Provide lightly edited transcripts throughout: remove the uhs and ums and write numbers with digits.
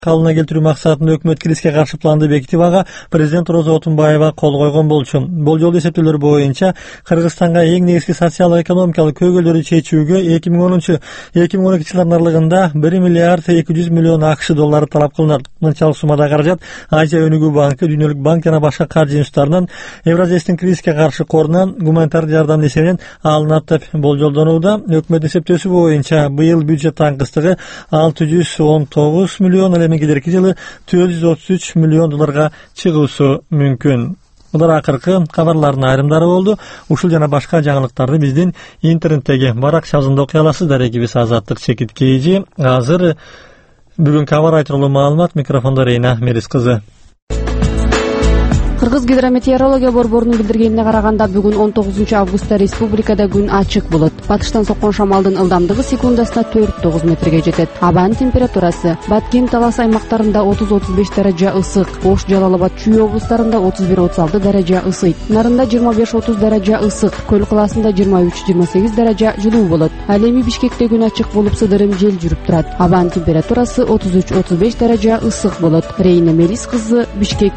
калыбына келтирүү максатында өкмөт кризиске каршы планды бекитип, ага президент Роза Отунбаева кол койгон болчу. Бул жолу эсептөөлөр боюнча Кыргызстанга эң негизги социалдык-экономикалык көйгөйлөрдү чечүүгө 2010-2012 жылдардын аралыгында 1 миллиард 200 миллион АКШ доллары талап кылынат. Мынчалык суммада каражат Азия өнүгүү банкы, Дүйнөлүк банк жана башка каржы институттарынан Евразиялык кризиске каршы корунан гуманитардык жардам эсебинен алынат деп болжолдонууда. Өкмөт эсептөөсү боюнча быйыл бюджет таңкыстыгы 619 миллион, ал эми келерки жылы 433 миллион долларга чыгуусу мүмкүн. Булар акыркы кабарлардын айрымдары болду. Ушул жана башка жаңылыктарды биздин интернеттеги барак шабызында окуй аласыздар. Экибиз Азаттык Чекиткейжи. Азыр бүгүнкү аба тууралуу маалымат. Микрофондо Рейна Мерис кызы. Кыргыз гидрометеорология борборунун билдиргенине караганда бүгүн 19 августта республикада күн ачык болот. Батыштан соккон шамалдын ылдамдыгы секундасына 4-9 метрге жетет. Абанын температурасы Баткен, Талас аймактарында 30-35 даража ысык, Ош, Жалал Абад, Чүй облустарында 31-36 даража ысыйт. Нарында 25-30 даража ысык, Көл калаасында 23-28 даража жылуу болот. Ал эми Бишкекте күн ачык болуп, сыдырым жел жүрүп турат. Абанын температурасы 33-35 даража ысык болот. Рейна Мерис кызы, Бишкек.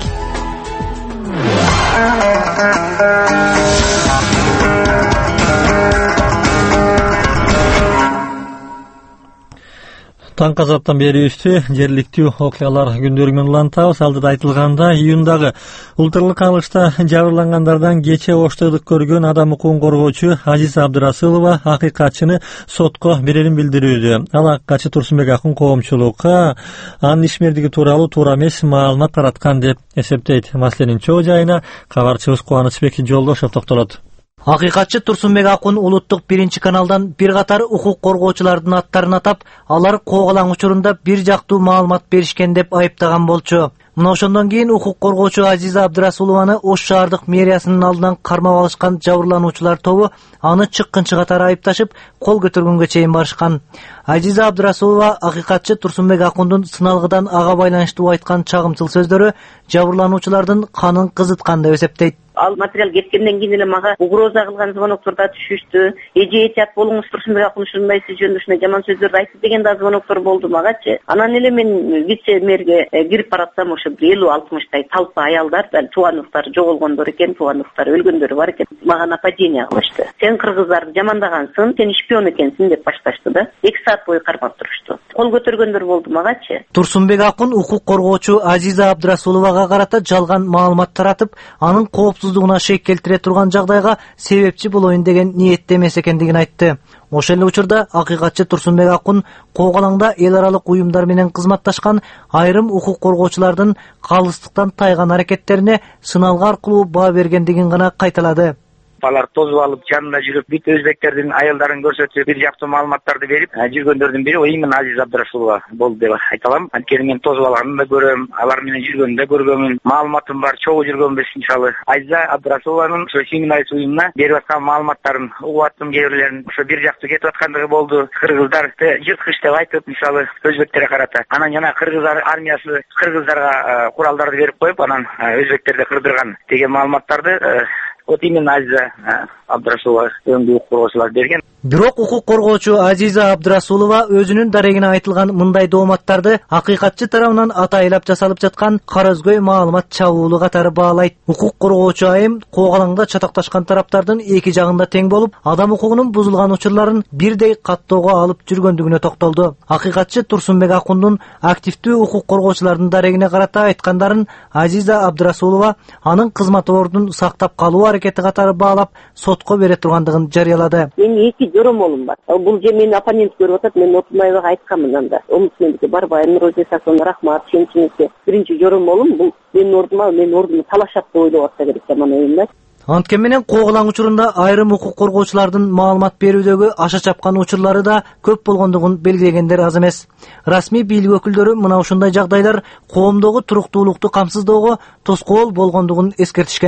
Таңкы азаттан берүүбүздү жергиликтүү окуялар күндөрүнөн улантабыз. Алдыда айтылганда, июндагы улуттук кагылышта жабырлангандардан кече оштойлук көргөн адам укугун коргоочу Азиза Абдрасылова акыйкатчыны сотко берерин билдирүүдө. Ал акыйкатчы Турсунбек Акун коомчулукка анын ишмердиги тууралуу туура эмес маалымат тараткан деп эсептейт. Маселенин чоо жайына кабарчыбыз Кубанычбек Жолдошов токтолот. Акыйкатчы Турсунбек Акун улуттук биринчи каналдан бир катар укук коргоочулардын аттарын атап, алар Коогалаң учурунда бир жактуу маалымат беришкен деп айыптаган болчу. Мына ошондон кийин укук коргоочу Азиза Абдрасулованы Ош шаардык мэриясынын алдынан кармап алышкан жабырлануучулар тобу аны чыккынчы катары айыпташып, кол көтөргөнгө чейин барышкан. Азиза Абдрасулова акыйкатчы Турсунбек Акундун сыналгыдан ага байланыштуу айткан чагымчыл сөздөрү жабырлануучулардын канын кызыткан деп эсептейт. Ал материал кеткенден кийин эле мага угроза кылган звоноктор да түшүштү. Эжет болуңуз, Турсунбек Акун ушундай сиз жөнүндө ушундай жаман сөздөрдү айтты деген да звоноктор болду магачы. Анан эле мен вице-мэрге кирип баратсам, ошо 50-60 талпа аялдар, туугандыктары жоголгондор экен, туугандыктары өлгөндөрү бар экен. Мага нападение кылышты. Сен кыргыздарды жамандагансың, сен шпион экенсиң деп башташты да. 2 саат бою кармап турушту. Кол көтөргөндөр болду магачы. Турсунбек Акун укук коргоочу Азиза Абдрасуловага карата жалган маалымат таратып, анын коопсуздугуна шек келтире турган жагдайга себепчи болоюн деген ниетте эмес экендигин айтты. Ошол эле учурда акыйкатчы Турсунбек Акун Коогалаңда эл аралык уюмдар менен кызматташкан айрым укук коргоочулардын калыстыктан тайган аракеттерине сыналгы аркылуу баа бергендигин гана кайталады. Алар тозуп алып, жанында жүрүп, бүт өзбектердин аялдарын көрсөтүп, бир жактуу маалыматтарды берип, жүргөндөрдүн бири именно Азиза Абдрасулова болду деп айта алам. Анткени мен тозуп алганын да көрөм, алар менен жүргөнүн да көргөмүн, маалыматым бар, чогуу жүргөнбүз мисалы. Азиза Абдрасулованын ошо Сиңнайс уюмуна берип аткан маалыматтарын угуп аттым, кээ бирлерин ошо бир жактуу кетип аткандыгы болду. Кыргыздарды жырткыч деп айтып, мисалы өзбектерге карата. Анан жана кыргыз армиясы кыргыздарга куралдарды берип коюп, анан өзбектерди кырдырган деген маалыматтарды вот именно Азиза Абдрасулова өңдүү коргоочулар берген. Бирок укук коргоочу Азиза Абдрасулова өзүнүн дарегине айтылган мындай дооматтарды акыйкатчы тарабынан атайлап жасалып жаткан карызгөй маалымат чабуулу катары баалайт. Укук коргоочу айым Коогалаңда чатакташкан тараптардын эки жагында тең болуп, адам укугунун бузулган учурларын бирдей каттоого алып жүргөндүгүнө токтолду. Акыйкатчы Турсунбек Акундун активдүү укук коргоочулардын дарегине карата айткандарын Азиза Абдрасулова анын кызмат ордун сактап калуу аракети катары баалап, сотко бере тургандыгын жарыялады. Жоромолум бар. Бул же мени оппонент көрүп атат, мен Отунбаевага айтканмын анда. Омусмендике барбайм, Роза Саксовна рахмат, ченчиңизге. Биринчи жоромолум бул менин ордумду талашат деп ойлоп атса керек жаман оюмда. Анткени менен Коогалаң учурунда айрым укук коргоочулардын маалымат берүүдөгү аша чапкан учурлары да көп болгондугун белгилегендер аз эмес. Расмий бийлик өкүлдөрү мына ушундай жагдайлар коомдогу туруктуулукту камсыздоого тоскоол болгондугун эскертишкен.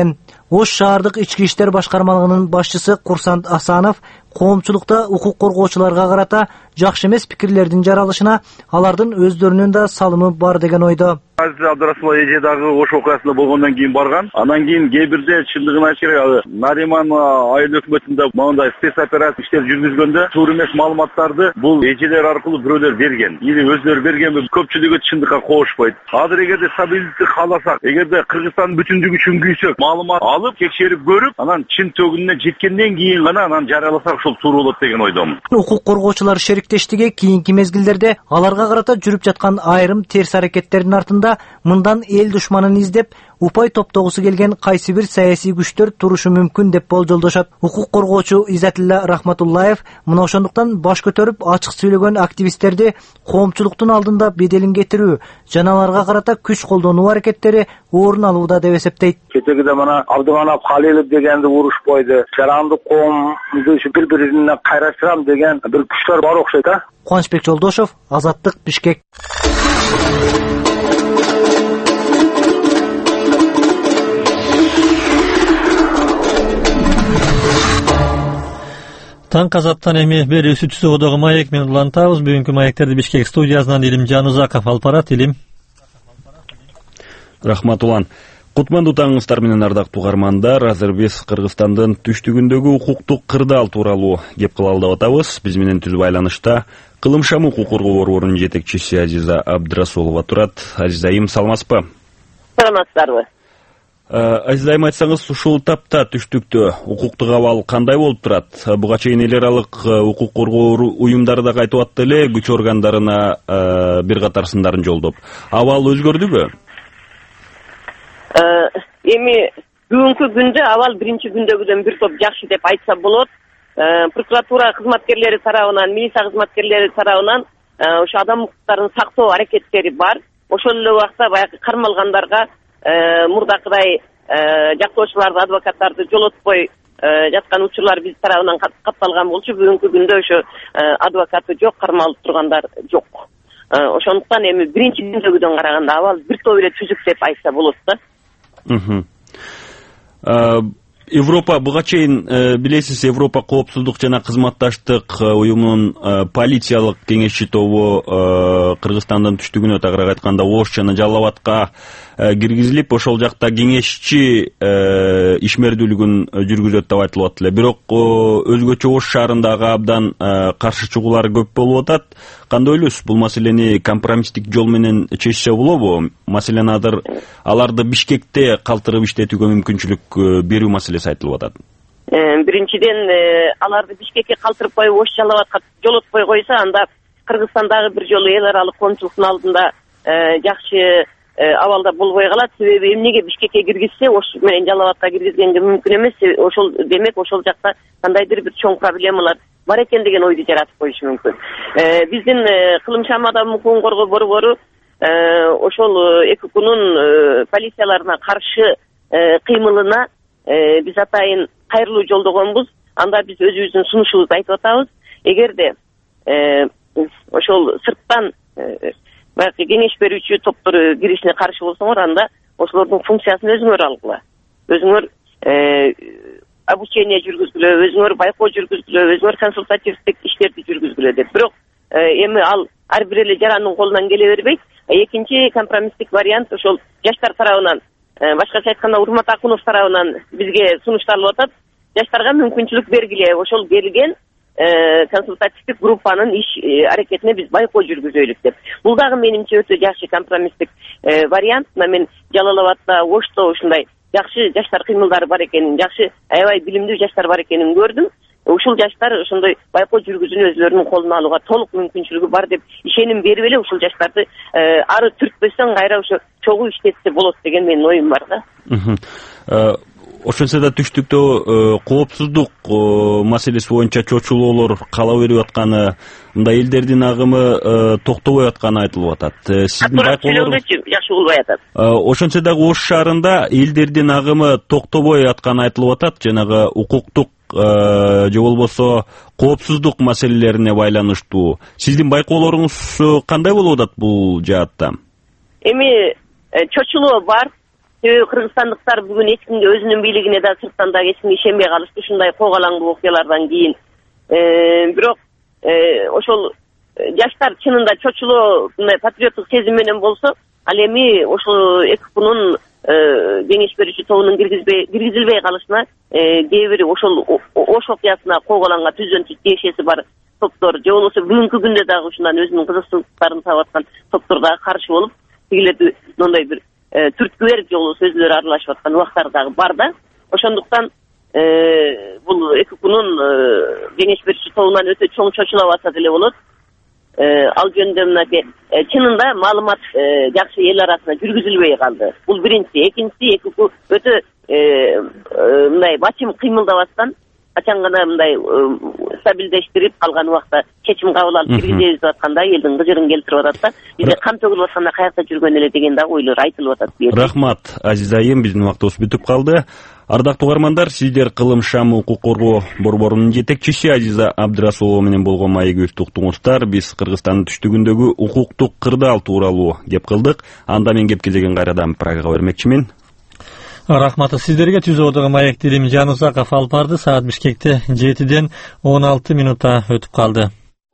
Ош шаардык ички иштер башкармалыгынын башчысы Курсант Асанов коомчулукта укук коргоочуларга карата жакшы эмес пикирлердин жаралышына алардын өздөрүнүн да салымы бар деген ойдо. Азиза Абдрасулова эже дагы Ош окуясында болгондон кийин барган. Анан кийин кээ бирде чындыгын айтыш керек, Нариман айыл өкмөтүндө моундай спецоперация иштер жүргүзгөндө туура эмес маалыматтарды бул эжелер аркылуу бирөөлөр берген. Или өздөрү бергенби көпчүлүгү чындыкка кошпойт. Азыр эгерде стабилдикти кааласак, эгерде Кыргызстандын бүтүндүгү үчүн күйсөк, маалымат алып, текшерип көрүп, анан чын төгүнүнө жеткенден кийин гана анан жарыяласак ушул туура болот деген ойдомун. Укук коргоочулар шериктештиги кийинки мезгилдерде аларга карата жүрүп жаткан айрым терс аракеттердин артында мындан эл душманын издеп упай топтогусу келген кайсы бир саясий күчтөр турушу мүмкүн деп болжолдошот. Укук коргоочу Изатилла Рахматуллаев мына ошондуктан баш көтөрүп ачык сүйлөгөн активисттерди коомчулуктун алдында беделин кетирүү жана аларга карата күч колдонуу аракеттери орун алууда деп эсептейт. Кетегиде мына Абдыманап Халилов дегенди урушпойду, жарандык коомду бири-бирине кайраштырам деген бир күчтөр бар окшойт. Кубанычбек Жолдошов, Азаттык, Бишкек. Таң Азаттан эми берүүсү Чусугудагы маек менен улантабыз. Бүгүнкү маектерди Бишкек студиясынан Илим Жанузаков алып барат. Илим. Рахмат улан. Кутмандуу таңыңыздар менен ардактуу угармандар. Азыр биз Кыргызстандын түштүгүндөгү укуктук кырдаал тууралуу кеп кылалы деп атабыз. Биз менен түз байланышта Кылымшам укук коргоо борборунун жетекчиси Азиза Абдрасулова турат. Азиза айым, саламатсызбы? Саламатсыздарбы? Азиза айым, айтсаңыз, ушул тапта түштүктө укуктук абал кандай болуп турат? Буга чейин эл аралык укук коргоо уюмдары да кайтып атты эле, күч органдарына бир катар сындарын жолдоп. Абал өзгөрдүбү? Эми бүгүнкү күндө абал биринчи күндөгүдөн бир топ жакшы деп айтса болот. Прокуратура кызматкерлери тарабынан, милиция кызматкерлери тарабынан ошо адам укуктарын сактоо аракеттери бар. Ошол эле убакта баягы кармалгандарга мурдакыдай жактоочуларды, адвокаттарды жолотпой жаткан учурлар биз тарабынан катталган болчу. Бүгүнкү күндө ошо адвокаты жок, кармалып тургандар жок. Ошондуктан эми биринчи күндөгүдөн караганда абал бир топ эле түзүк деп айтса болот да. Европа, буга чейин билесиз, Европа коопсуздук жана кызматташтык уюмунун полициялык кеңешчи тобу Кыргызстандын түштүгүнө, тагыраак айтканда Ош жана Жалал Абадка киргизилип, ошол жакта кеңешчи ишмердүүлүгүн жүргүзөт деп айтылып атты эле. Бирок өзгөчө Ош шаарындагы абдан каршы чыгуулар көп болуп атат. Кандай ойлойсуз, бул маселени компромисстик жол менен чечсе болобу? Маселен, аларды Бишкекте калтырып иштетүүгө мүмкүнчүлүк берүү маселеси айтылып атат. Биринчиден, аларды Бишкекке калтырып коюп, Ош Жалал Абадка жолотпой койсо, анда Кыргызстандагы бир жолу эл аралык коомчулуктун алдында жакшы абалда болбой калат. Себеби эмнеге Бишкекке киргизсе, Ош менен Жалал Абадка киргизгенге мүмкүн эмес. Ошол демек ошол жакта кандайдыр бир чоң проблемалар бар экен деген ойду жаратып коюшу мүмкүн. Биздин Кылымшам адам укугун коргоо борбору ошол ЭККнун полицияларына каршы кыймылына биз атайын кайрылуу жолдогонбуз. Анда биз өзүбүздүн сунушубузду айтып атабыз. Эгерде ошол сырттан баягы кеңеш берүүчү топтор киришине каршы болсоңор, анда ошолордун функциясын өзүңөр алгыла. Өзүңөр обучение жүргүзгүлө, өзүңөр байкоо жүргүзгүлө, өзүңөр консультативдик иштерди жүргүзгүлө деп. Бирок эми ал ар бир эле жарандын колунан келе бербейт. Экинчи компромисстик вариант ошол жаштар тарабынан, башкача айтканда Урмат Акунов тарабынан бизге сунушталып атат. Жаштарга мүмкүнчүлүк бергиле, ошол келген консультативдик группанын иш аракетине биз байкоо жүргүзөлүк деп. Бул дагы менимче өтө жакшы компромисстик вариант. Мен Жалал Абадта, Ошто ушундай жакшы жаштар кыймылдары бар экенин, жакшы аябай билимдүү жаштар бар экенин көрдүм. Ушул жаштар ошондой байкоо жүргүзүүнү өзлөрүнүн колуна алууга толук мүмкүнчүлүгү бар деп ишеним берип эле ушул жаштарды ары түртпөстөн кайра ошо чогуу иштетсе болот деген менин оюм бар да. Ошончо да түштүктө коопсуздук маселеси боюнча чочулоолор кала берип атканы, мындай элдердин агымы токтобой атканы айтылып атат. Сиздин байкоолоруңуз жакшы болбой атат. Ошончо дагы Ош шаарында элдердин агымы токтобой атканы айтылып атат, жанагы укуктук же болбосо коопсуздук маселелерине байланыштуу. Сиздин байкоолоруңуз кандай болуп атат бул жаатта? Эми чочулоо бар. себеби кыргызстандыктар бүгүн эч кимге өзүнүн бийлигине да сырттан да эч кимге ишенбей калышты ушундай когалаңдуу окуялардан кийин. Бирок ошол жаштар чынында чочулоо мындай патриоттук сезим менен болсо, ал эми ошол ЭКПнун кеңеш берүүчү тобунун киргизилбей калышына кээ бири ошол Ош окуясына когаланга түздөн түз тиешеси бар топтор же болбосо бүгүнкү күндө дагы ушундан өзүнүн кызыкчылыктарын таап аткан топтор дагы каршы болуп, тигилерди мындай бир түрткү берип же болбосо өзүлөрү аралашып аткан убактар дагы бар да. Ошондуктан бул ЭКПнун кеңеш берүүчү тобунан өтө чоң чочулап атса деле болот. Ал жөнүндө мынакей чынында маалымат жакшы эл арасында жүргүзүлбөй калды. Бул биринчи. Экинчиси, ЭКП өтө мындай бачым кыймылдап аткан, качан гана мындай стабилдештирип калган убакта чечим кабыл алып киргизебиз деп атканда элдин кыжырын келтирип атат да. Бизде кан төгүлүп атканда каякта жүргөн эле деген дагы ойлор айтылып атат. Рахмат, Азиза айым, биздин убактыбыз бүтүп калды. Ардактуу угармандар, сиздер Кылым Шам укук коргоо борборунун жетекчиси Азиза Абдрасулова менен болгон маегибизди уктуңуздар. Биз Кыргызстандын түштүгүндөгү укуктук кырдаал тууралуу кеп кылдык. Анда мен кеп кезеген кайрадан Прагага бермекчимин. Рахматы сиздерге. Түзөөдөгү маек Дилим Жанузаков алып барды. Саат Бишкекте 7-ден 16 минутта өтүп калды.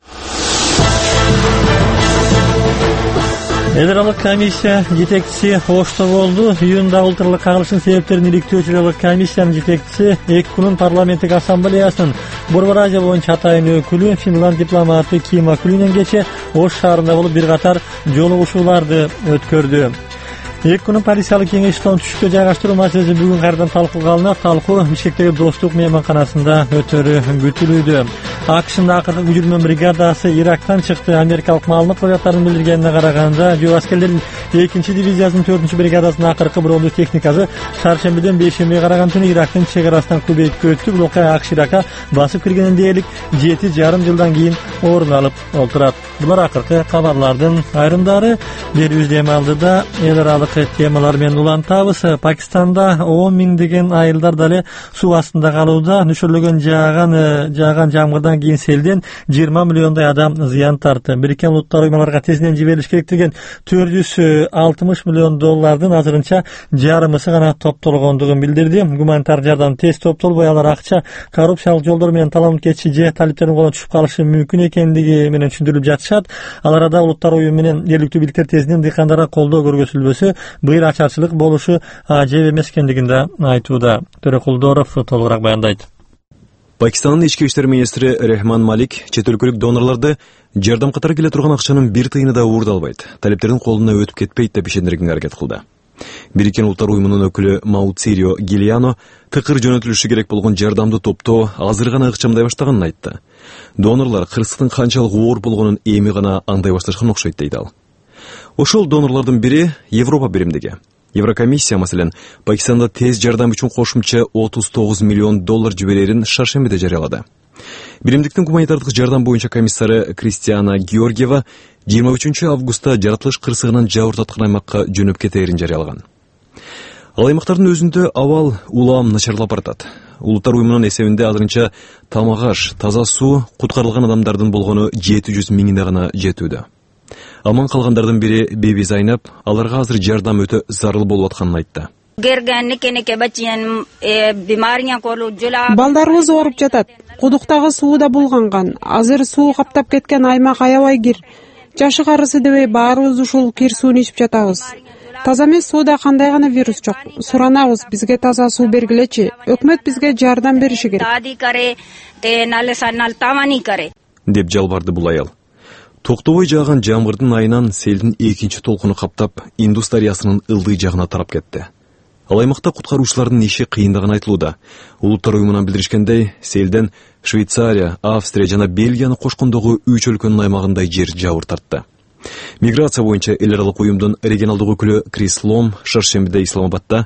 Эл аралык комиссия жетекчиси Ошто болду. Июнда улуттук кагылыштын себептерин иликтөөчү комиссиянын жетекчиси ЭКПнун парламенттик ассамблеясынын Борбор Азия боюнча атайын өкүлү Финланд дипломаты Кима Кулинен кечээ Ош шаарында болуп бир катар жолугушууларды өткөрдү. ЭКПнун полициялык кеңешчилигин түштүккө жайгаштыруу маселеси бүгүн кайрадан талкууга алынат. Талкуу Бишкектеги Достук мейманканасында өтөрү күтүлүүдө. АКШнын акыркы күчүрмө бригадасы Ирактан чыкты. Америкалык маалымат кызматтарынын билдиргенине караганда, жөө аскерлердин 2-дивизиясынын 4-бригадасынын акыркы брондуу техникасы шаршембиден бейшембиге караган түнү Ирактын чек арасынан Кубейткө өттү. Бул окуя АКШ Иракка басып киргенден дээрлик 7,5 жылдан кийин орун алып отурат. Булар акыркы кабарлардын айрымдары. Берүүбүз дем алдыда эл аралык темалар менен улантабыз. Пакистанда 10 миңдеген айылдар дале суу астында калууда. Нөшөрлөгөн жааган жамгырдан кийин селден 20 миллиондой адам зыян тартты. Бириккен Улуттар Уюмаларга тезинен жиберилиш керек деген $460 миллион азырынча жарымысы гана топтолгондугун билдирди. Гуманитар жардам тез топтолбой, алар акча коррупциялык жолдор менен таланып кетиши же талиптердин колуна түшүп калышы мүмкүн экендиги менен түшүндүрүлүп жатышат. Алар да Улуттар Уюму менен жергиликтүү бийликтер тезинен дыйкандарга колдоо көргөзүлбөсө быйыл ачарчылык болушу ажеп эмес экендигин да айтууда. Төрөкулдоров толугураак баяндайт. Пакистандын ички иштер министри Рехман Малик чет өлкөлүк донорлорду жардам катары келе турган акчанын бир тыйыны да уурдалбайт, талиптердин колуна өтүп кетпейт деп ишендиргенге аракет кылды. Бириккен Улуттар Уюмунун өкүлү Мауцирио Гилиано тыкыр жөнөтүлүшү керек болгон жардамды топтоо азыр гана ыкчамдай баштаганын айтты. Донорлор кырсыктын канчалык оор болгонун эми гана аңдай башташкан окшойт дейт ал. Ошол донорлордун бири Европа биримдиги. Еврокомиссия маселен Пакистанда тез жардам үчүн кошумча $39 миллион жиберерин шаршембиде жарыялады. Биримдиктин гуманитардык жардам боюнча комиссары Кристиана Георгиева 23 августта жаратылыш кырсыгынан жабыр таткан аймакка жөнөп кетээрин жарыялаган. Ал аймактардын өзүндө абал улам начарлап баратат. Улуттар Уюмунун эсебинде азырынча тамак аш, таза суу, куткарылган адамдардын болгону 700 миңине гана жетүүдө. Аман калгандардын бири Беби Зайнап аларга азыр жардам өтө зарыл болуп атканын айтты. Балдарыбыз ооруп жатат. Кудуктагы суу да булганган. Азыр суу каптап кеткен аймак аябай кир. Жашы карысы дебей баарыбыз ушул кир сууну ичип жатабыз. Таза эмес сууда кандай гана вирус жок. Суранабыз, бизге таза суу бергилечи. Өкмөт бизге жардам бериши керек. Деп жалбарды бул аял. Токтобой жааган жамгырдын айынан селдин экинчи толкуну каптап, Индус дарыясынын ылдый жагына тарап кетти. Ал аймакта куткаруучулардын иши кыйындыгын айтылууда. Улуттар Уюмунан билдиришкендей, селден Швейцария, Австрия жана Бельгияны кошкондогу 3 өлкөнүн аймагында жер жабыр тартты. Миграция боюнча эл аралык уюмдун регионалдык өкүлү Крис Лом шаршембиде Исламабадда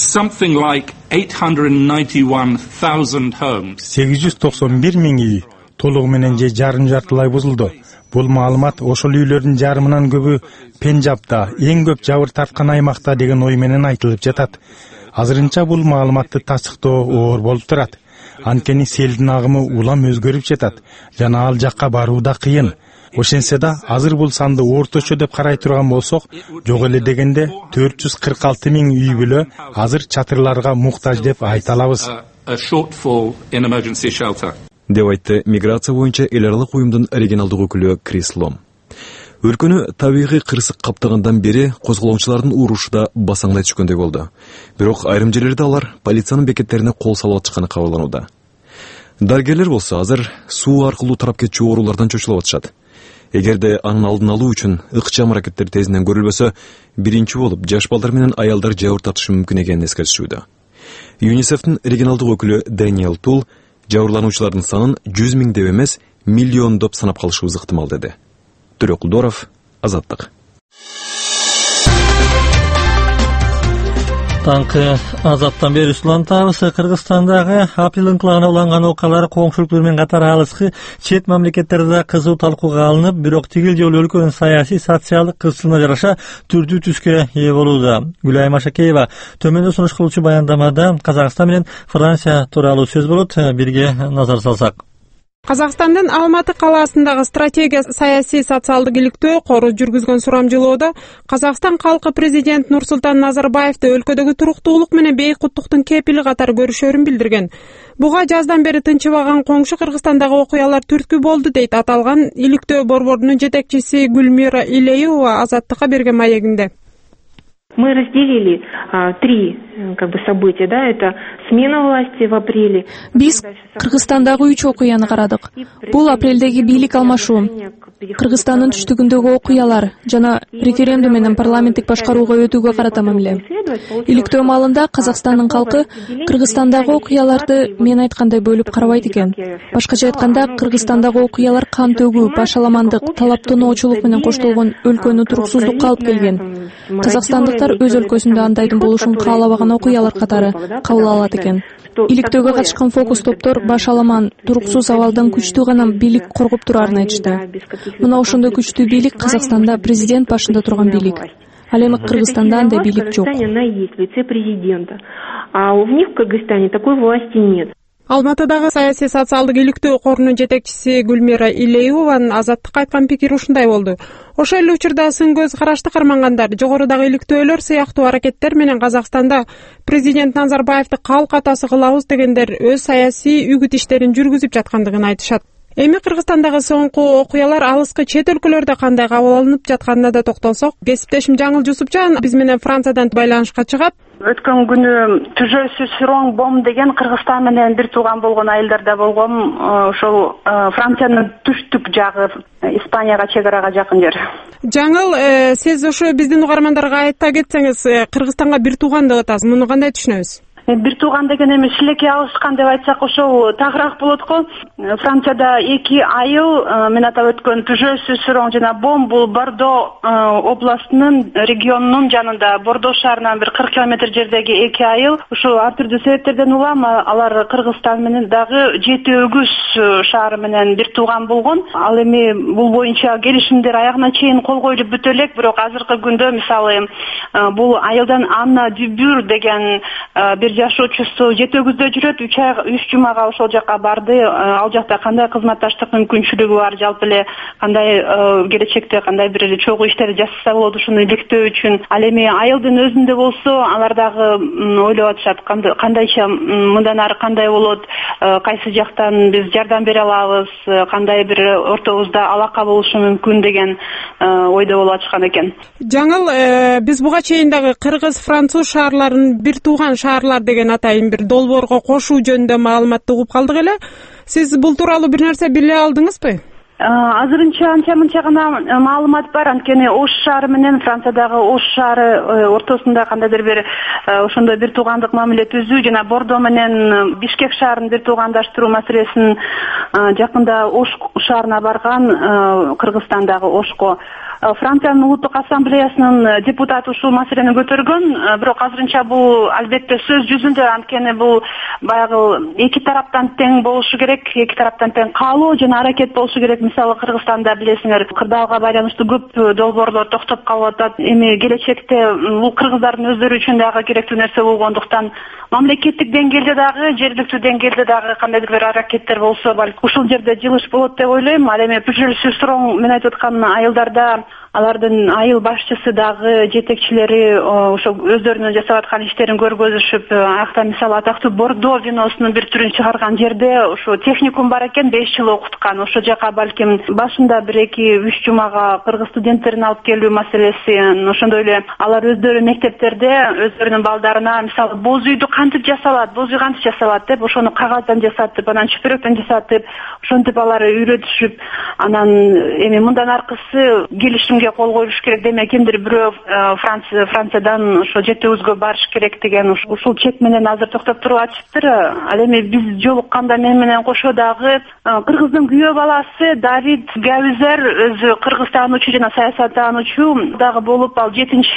891 миң үй толугу менен же жарым-жартылай бузулду. Бул маалымат ошол үйлөрдүн жарымынан көбү Пенджабда, эң көп жабыр тарткан аймакта деген ой менен айтылып жатат. Азырынча бул маалыматты тастыктоо оор болуп турат. Анткени селдин агымы улам өзгөрүп жатат жана ал жакка баруу да кыйын. Ошентсе да азыр бул санды орточо деп карай турган болсок, жок эле дегенде 446 миң үй бүлө азыр чатырларга муктаж деп айта алабыз. Деп айтты миграция боюнча эл аралык уюмдун регионалдык өкүлү Крис Лом. Өлкөнү табигый кырсык каптагандан бери козголоочулардын урушу да басаңдай түшкөндөй болду. Бирок айрым жерлерде алар полициянын бекеттерине кол салып атышканы кабарланууда. Дарыгерлер болсо азыр суу аркылуу тарап кетчү оорулардан чочулуп атышат. Эгерде анын алдын алуу үчүн ыкчам аракеттер тезинен көрүлбөсө, биринчи болуп жаш балдар менен аялдар жабыр тартышы мүмкүн экенин эскертишүүдө. ЮНИСЕФтин регионалдык өкүлү Дэниел Тул жабырлануучулардын санын 100 миң деп эмес, миллиондоп санап калышыбыз ыктымал деди. Төрөк Кулдоров, Азаттык. Таңкы Азаттан бери улантабыз. Кыргызстандагы апрель ыңкылыгына уланган окуялар коңшулуктар менен катар алыскы чет мамлекеттерде кызуу талкууга алынып, бирок тигил жолу өлкөнүн саясий, социалдык кызыкчылыгына жараша түрдүү түскө ээ болууда. Гүлай Машакеева төмөндө сунуш кылуучу баяндамада Казакстан менен Франция тууралуу сөз болот. Бирге назар салсак. Казакстандын Алматы калаасындагы стратегия саясий социалдык иликтөө кору жүргүзгөн сурамжылоодо Казакстан калкы президент Нурсултан Назарбаевди өлкөдөгү туруктуулук менен бейкуттуктун кепили катары көрүшөрүн билдирген. Буга жаздан бери тынчыбаган коңшу Кыргызстандагы окуялар түрткү болду дейт аталган иликтөө борборунун жетекчиси Гүлмира Илеева Азаттыкка берген маегинде. Мы разделили три события, да, это смена власти в апреле. Биз Кыргызстандагы 3 окуяны карадык. Бул апрелдеги бийлик алмашуу, Кыргызстандын түштүгүндөгү окуялар жана референдум менен парламенттик башкарууга өтүүгө карата мамиле. Иликтөө маалында Казакстандын калкы Кыргызстандагы окуяларды мен айткандай бөлүп карабайт экен. Башкача айтканда, Кыргызстандагы окуялар кан төгүү, башаламандык, талаптоочулук менен коштолгон өлкөнү туруксуздукка алып келген. Казакстандыктар өз өлкөсүндө андайдын болушун каалабаган окуялар катары кабыл алат экен. Иликтөөгө катышкан фокус топтор башаламан, туруксуз абалдан күчтүү гана бийлик коргоп турарын айтышты. Мына ошондой күчтүү бийлик Казакстанда президент башында турган бийлик. Ал эми Кыргызстанда андай бийлик жок. А у них в Кыргызстане такой власти нет. Алматыдагы саясий социалдык иликтөө корунун жетекчиси Гүлмира Илееванын Азаттыкка айткан пикири ушундай болду. Ошол эле учурда сын көз карашты кармангандар жогорудагы иликтөөлөр сыяктуу аракеттер менен Казакстанда президент Назарбаевди калк атасы кылабыз дегендер өз саясий үгүт иштерин жүргүзүп жаткандыгын айтышат. Эми Кыргызстандагы соңку окуялар алыскы чет өлкөлөрдө кандай кабыл алынып жатканына да токтолсок, кесиптешим Жаңыл Жусупжан биз менен Франциядан байланышка чыгат. Өткөн күнү түжөсү Сүрөң бом деген Кыргызстан менен бир тууган болгон айылдарда болгом. Ошол Франциянын түштүк жагы, Испанияга чегарага жакын жер. Жаңыл, сиз ошо биздин угармандарга айта кетсеңиз, Кыргызстанга бир тууган деп атасыз. Муну кандай түшүнөбүз? Бир тууган деген эми шилекей алышкан деп айтсак ошол тагыраак болот го. Францияда 2 айыл мен атап өткөн Түжөсү, Сүрөң жана Бом бул Бордо областынын регионунун жанында, Бордо шаарынан бир 40 километр жердеги 2 айыл. Ушул ар түрдүү себептерден улам алар Кыргызстан менен дагы Жети Өгүз шаары менен бир тууган болгон. Ал эми бул боюнча келишимдер аягына чейин кол коюлуп бүтө элек, бирок азыркы күндө мисалы бул айылдан Анна Дюбюр деген бир жашоочусу Жети Өгүздө жүрөт, 3 жумага ошол жака барды. Ал жакта кандай кызматташтык мүмкүнчүлүгү бар, жалпы эле кандай келечекте кандай бир чогуу иштерди жасаса болот ушуну иликтөө үчүн. Ал эми айылдын өзүндө болсо, алар дагы ойлоп атышат, кандайча мындан ары кандай болот, кайсы жактан биз жардам бере алабыз, кандай бир ортобузда алака болушу мүмкүн деген ойдо болуп атышкан экен. Жаңыл, биз буга чейин дагы кыргыз-француз шаарларын бир тууган шаарлар деген атайын бир долбоорго кошуу жөнүндө маалыматты угуп калдык эле. Сиз бул тууралуу бир нерсе биле алдыңызбы? Азырынча анча гана маалымат бар. Анткени Ош шаары менен Франциядагы Ош шаары ортосунда кандайдыр бир ошондой бир туугандык мамиле түзүү жана Бордо менен Бишкек шаарын бир туугандаштыруу маселесин жакында Ош шаарына барган Кыргызстандагы Ошко. Франциянын улуттук ассамблеясынын депутаты ушул маселени көтөргөн, бирок азырынча бул албетте сөз жүзүндө, анткени бул баягы эки тараптан тең болушу керек, эки тараптан тең каалоо жана аракет болушу керек. Мисалы Кыргызстанда билесиңер, кырдаалга байланыштуу көп долбоорлор токтоп калып атат. Эми келечекте бул кыргыздардын өздөрү үчүн дагы керектүү нерсе болгондуктан мамлекеттик деңгээлде дагы, жергиликтүү деңгээлде дагы кандайдыр бир аракеттер болсо, балким ушул жерде жылыш болот деп ойлойм. Ал эми Пүжүлүсү Стронг мен айтып аткан айылдарда алардын айыл башчысы дагы, жетекчилери ошо өздөрүнүн жасап аткан иштерин көргөзүшүп, аякта мисалы атактуу Бордо виносунун бир түрүн чыгарган жерде ошо техникум бар экен, 5 жыл окуткан. Ошо жака балким башында 1-2-3 жумага кыргыз студенттерин алып келүү маселеси, ошондой эле алар өздөрү мектептерде өздөрүнүн балдарына мисалы боз үйдү кантип жасалат, боз үй кантип жасалат деп, ошону кагаздан жасатып, анан чүпүрөктөн жасатып, ошентип алар үйрөтүшүп, анан эми мындан аркысы келишимге кол коюш керек, демек кимдир бирөө Франциядан ошо жетүүбүзгө барыш керек деген ушул чек менен азыр токтоп туруп атышыптыр. Ал эми биз жолукканда мен менен кошо дагы кыргыздын күйөө баласы Давид Гавизер өзү кыргыз таануучу жана саясат таануучу дагы болуп, ал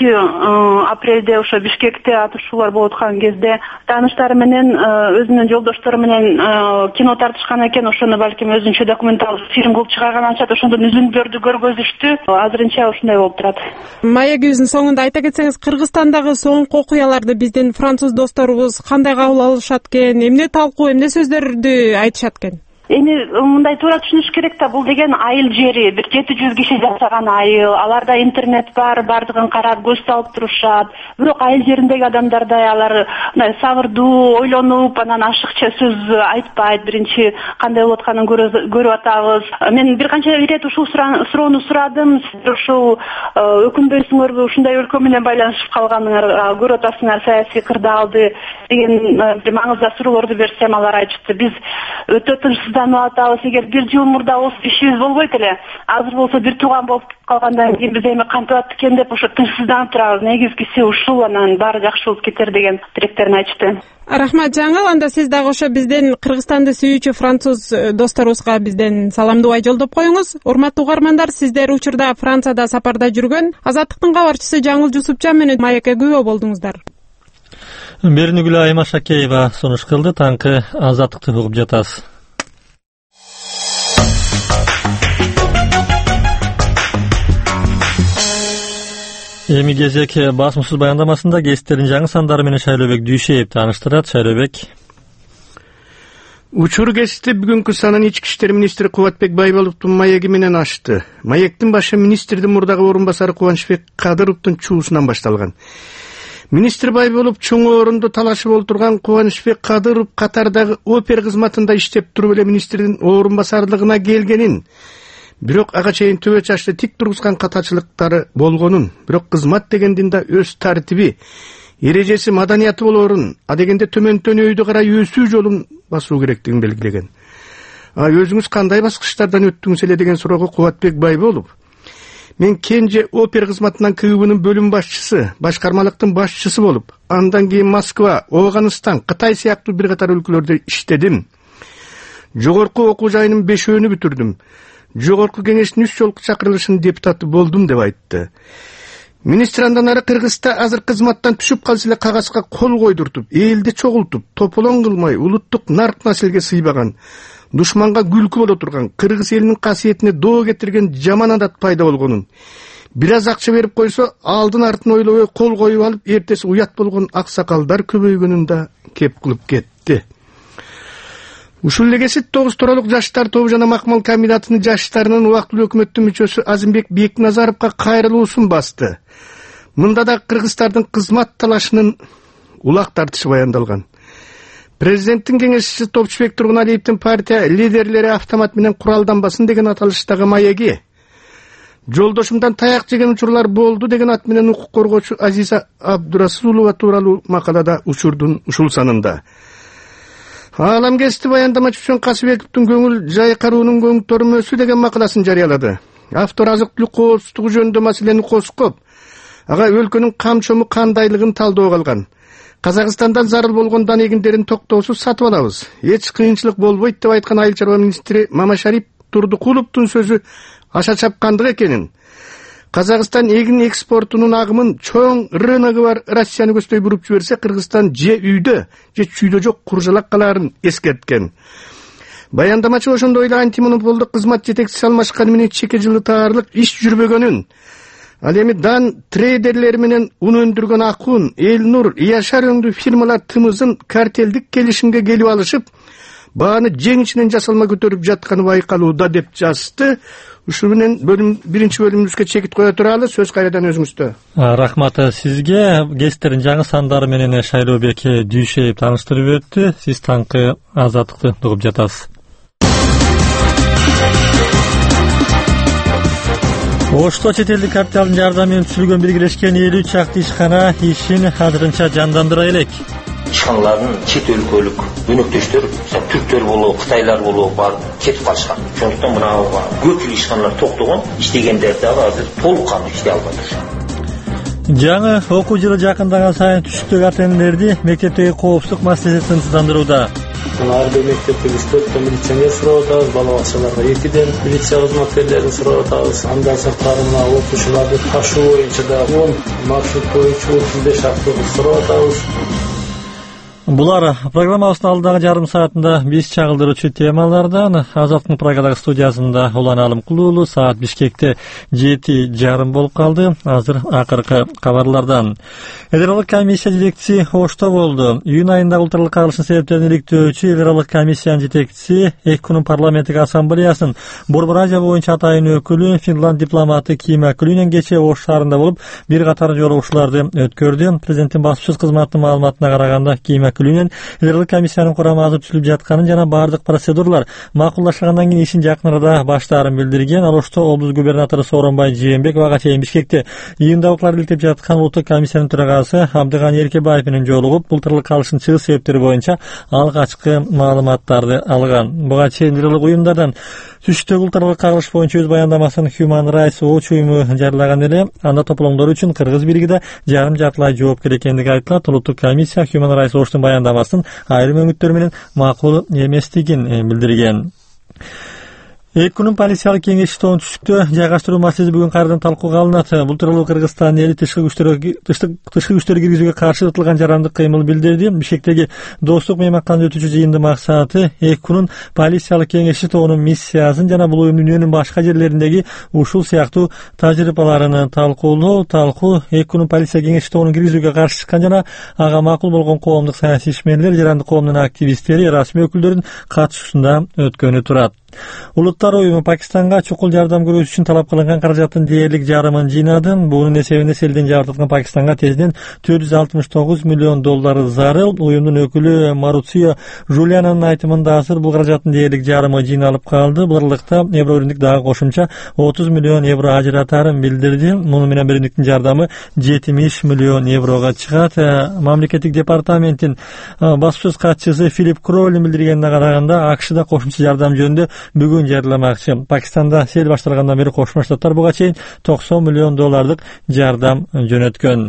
7 апрелде ошо Бишкекте атышуулар болуп аткан кезде тааныштары менен өзүнүн жолдоштору менен кино тартышкан экен. Ошону балким өзүнчө документалдык фильм кылып чыгарган атышат. Ошондон үзүндүлөрдү көргөзүштү. Азырынча ушундай болуп турат. Маегибиздин соңунда айта кетсеңиз, Кыргызстандагы соңку окуяларды биздин француз досторубуз кандай кабыл алышат экен, эмне талкуу, эмне сөздөрдү айтышат экен? Эми мындай туура түшүнүш керек да, бул деген айыл жери, бир 700 киши жашаган айыл, аларда интернет бар, бардыгын карап көз салып турушат. Бирок айыл жериндеги адамдардай алар сабырдуу, ойлонуп, анан ашыкча сөз айтпайт. Биринчи кандай болуп атканын көрүп атабыз. Мен бир канча ирет ушул суроону сурадым. Сиздер ушул өкүнбөйсүңөрбү, ушундай өлкө менен байланышып калганыңар, көрүп атасыңар саясий кырдаалды деген бир маңызды суроолорду берсем, алар айтышты. Биз өтө тынчсызданып атабыз. Эгер бир жыл мурда болсо ишибиз болбойт эле. Азыр болсо бир тууган болуп калгандан кийин биз эми кантип аттык экен деп ошо тынчсызданып турабыз. Негизгиси ушул, анан баары жакшы болуп кетер деген тилектерин айтышты. Рахмат жаңыл, анда сиз дагы ошо бизден Кыргызстанды сүйүүчү француз досторубузга бизден саламдуу бай жолдоп коюңуз. Урматтуу угармандар, сиздер учурда Францияда сапарда жүргөн Азаттыктын кабарчысы Жаңыл Жусупжан менен маекке күбө болдуңуздар. Беринигүл Айма Шакеева сунуш кылды. Таңкы Азаттыкты угуп жатасыз. Эми кезек басымсыз баяндамасында кесиптердин жаңы сандары менен Шайлообек Дүйшеев тааныштырат. Шайлообек. Учур кесипти бүгүнкү санын ички иштер министри Кубатбек Байболовдун маеги менен ачты. Маектин башы министрдин мурдагы орун басары Кубанычбек Кадыровдун чуусунан башталган. Министр Байболов чоң орунду талашып олтурган Кубанычбек Кадыров катардагы опер кызматында иштеп туруп эле министрдин орун басарлыгына келгенин, бирок ага чейин төбө чачты тик тургузган катачылыктары болгонун, бирок кызмат дегендин да өз тартиби, эрежеси, маданияты болорун, а дегенде төмөндөн өйдү карай өсүү жолун басуу керектигин белгилеген. Өзүңүз кандай баскычтардан өттүңүз эле деген суроого Кубатбек Байболов: мен кенже опер кызматынан КГБнын бөлүм башчысы, башкармалыктын башчысы болуп, андан кийин Москва, Афганистан, Кытай сыяктуу бир катар өлкөлөрдө иштедим. Жогорку окуу жайынын 5-өөнү бүтүрдүм. Жогорку кеңештин 3 жолку чакырылышынын депутаты болдум деп айтты. Министр андан ары Кыргызста азыр кызматтан түшүп калса эле кагазга кол койдуртуп, элди чогултуп, тополоң кылмай, улуттук нарк населге сыйбаган, душманга күлкү боло турган, кыргыз элинин касиетине доо кетирген жаман адат пайда болгонун, бир аз акча берип койсо, алдын артын ойлобой кол коюп алып, эртеси уят болгон аксакалдар көбөйгөнүн да кеп кылып кетти. Ушул эле кесип 9 тууралык жаштар тобу жана Макмал комбинатынын жаштарынын убактылуу өкмөттүн мүчөсү Азимбек Бекназаровго кайрылуусун басты. Мында да кыргыздардын кызмат талашынын улак тартышы баяндалган. Президенттин кеңешчиси Топчубек Тургуналиевдин партия лидерлери автомат менен куралданбасын деген аталыштагы маеги, жолдошумдан таяк жеген учурлар болду деген ат менен укук коргоочу Азиза Абдурасулова тууралуу макалада учурдун ушул санында. Ааламгести баяндамачы Касыбековдун көңүл жайкаруунун көңүттөрүмөсү деген макаласын жарыялады. Автор азык-түлүк коопсуздугу жөнүндө маселени коскоп, ага өлкөнүн камчому кандайлыгын талдоого алган. Казакстандан зарыл болгон дан эгиндерин токтоосуз сатып алабыз. Эч кыйынчылык болбойт деп айткан айыл чарба министри Мамашарип Турдукуловдун сөзү аша чапкандык экенин, Казакстан эгин экспортунун агымын чоң рыногу бар Россияны көздөй буруп жиберсе, Кыргызстан же үйдө, же чүйдө жок куржалак каларын эскерткен. Баяндамачы ошондой эле антимонополдук кызмат жетекчиси алмашкан менен чеке жылытаарлык иш жүрбөгөнүн, ал эми дан трейдерлери менен ун өндүргөн Акун, Элнур, Яшар өңдүү фирмалар тымызын картелдик келишимге келип алышып, бааны жеңичинен жасалма көтөрүп жатканы байкалууда деп жазды. Ушул менен биринчи бөлүмүбүзгө чекит кое туралы, сөз кайрадан өзүңүздө. Рахмат сизге. Гестердин жаңы сандары менен Шайробек Дүйшеев тааныштырып өттү. Сиз таңкы Азаттыкты угуп жатасыз. Ошто чет элдик капиталдын жардамы менен түзүлгөн биргелешкен 50 чакты ишкана ишин азырынча жандандыра элек. Ишканалардын чет өлкөлүк өнөктөштөр, түрктөр болобу, кытайлар болобу барып кетип калышкан. Ошондуктан мына көп жыл ишканалар токтогон, иштегендер дагы азыр толук кандуу иштей албай атышат. Жаңы окуу жылы жакындаган сайын түштүк ата-энелерди мектептеги коопсуздук маселеси тынчсыздандырууда. Ар бир мектепте биз 4 милиционер сурап атабыз, бала бакчаларга 2 милиция кызматкерлерин сурап атабыз. Андан сырткары мына окуучуларды ташуу боюнча да 10 маршрут боюнча 35 автобус сурап атабыз. Булар программабыздын алдыдагы жарым саатында биз чагылдыруучу темалардан. Азаттын Праgadагы студиясында Улан Алымкулуулу, саат Бишкекте 7:30 болуп калды. Азыр акыркы кабарлардан. Федералдык комиссия жетекчиси Ошто болду. Июнь айында улуттук кагылыштын себептерин иликтөөчү Федералдык комиссиянын жетекчиси эки күнүн парламенттик ассамблеясынын Борбор Азия боюнча атайын өкүлү Финланд дипломаты Кима Клюнен кечээ Ош шаарында болуп, бир катар жолугушууларды өткөрдү. Президенттин баспасөз кызматынын маалыматына караганда Кима Клюнен Федералдык комиссиянын курамы азыр түзүлүп жатканын жана бардык процедуралар макулдашылгандан кийин ишин жакын арада баштаарын билдирген. Ал Ошто облус губернатору Сооронбай Жээнбек ага чейин Бишкекте июндагылар иликтеп жаткан улуттук комиссиянын төрагасы Абдыганы Эркебаев менен жолугуп, улуттук калыштын чыгыш себептери боюнча алгачкы маалыматтарды алган. Буга чейин федералдык уюмдардан түштүк улуттук кагылыш боюнча өз баяндамасын Human Rights Watch уюму жарыялаган эле. Анда топломдор үчүн кыргыз бийлиги жарым жартылай жоопкер экендиги айтылат. Улуттук комиссия Human Rights Watch'тун баяндамасын айрым өңүттөр менен макул эместигин билдирген. Эки күнүн полициялык кеңеши тоон түштүктө жайгаштыруу маселеси бүгүн кайрадан талкууга алынат. Бул тууралуу Кыргызстан эли тышкы күчтөр киргизүүгө каршы ытылган жарандык кыймыл билдирди. Бишкектеги достук мейманканада өтүүчү жыйындын максаты эки күнүн полициялык кеңеши тоонун миссиясын жана бул уюмдун дүйнөнүн башка жерлериндеги ушул сыяктуу тажрыйбаларын талкуулоо. Талкуу эки күнүн полиция кеңеши тоонун киргизүүгө каршы чыккан жана ага макул болгон коомдук саясий ишмерлер, жарандык коомдун активисттери, расмий өкүлдөрүнүн катышуусунда өткөнү турат. Улуттар уюму Пакистанга чукул жардам көрсөтүү үчүн талап кылынган каражаттын дээрлик жарымын жыйнады. Бунун эсебинде селден жабыркаган Пакистанга тезден $469 миллион зарыл. Уюмдун өкүлү Маруцио Жулиананын айтымында азыр бул каражаттын дээрлик жарымы жыйналып калды. Бул аралыкта Евро биримдик дагы кошумча €30 миллион ажыратарын билдирди. Муну менен биримдиктин жардамы €70 миллион чыгат. Мамлекеттик департаменттин баспасөз катчысы Филипп Кроулин билдиргенине караганда, АКШда кошумча жардам жөнүндө бүгүн жарыяламакчы. Пакистанда сел башталгандан бери Кошмо Штаттар буга чейин $90 миллион жардам жөнөткөн.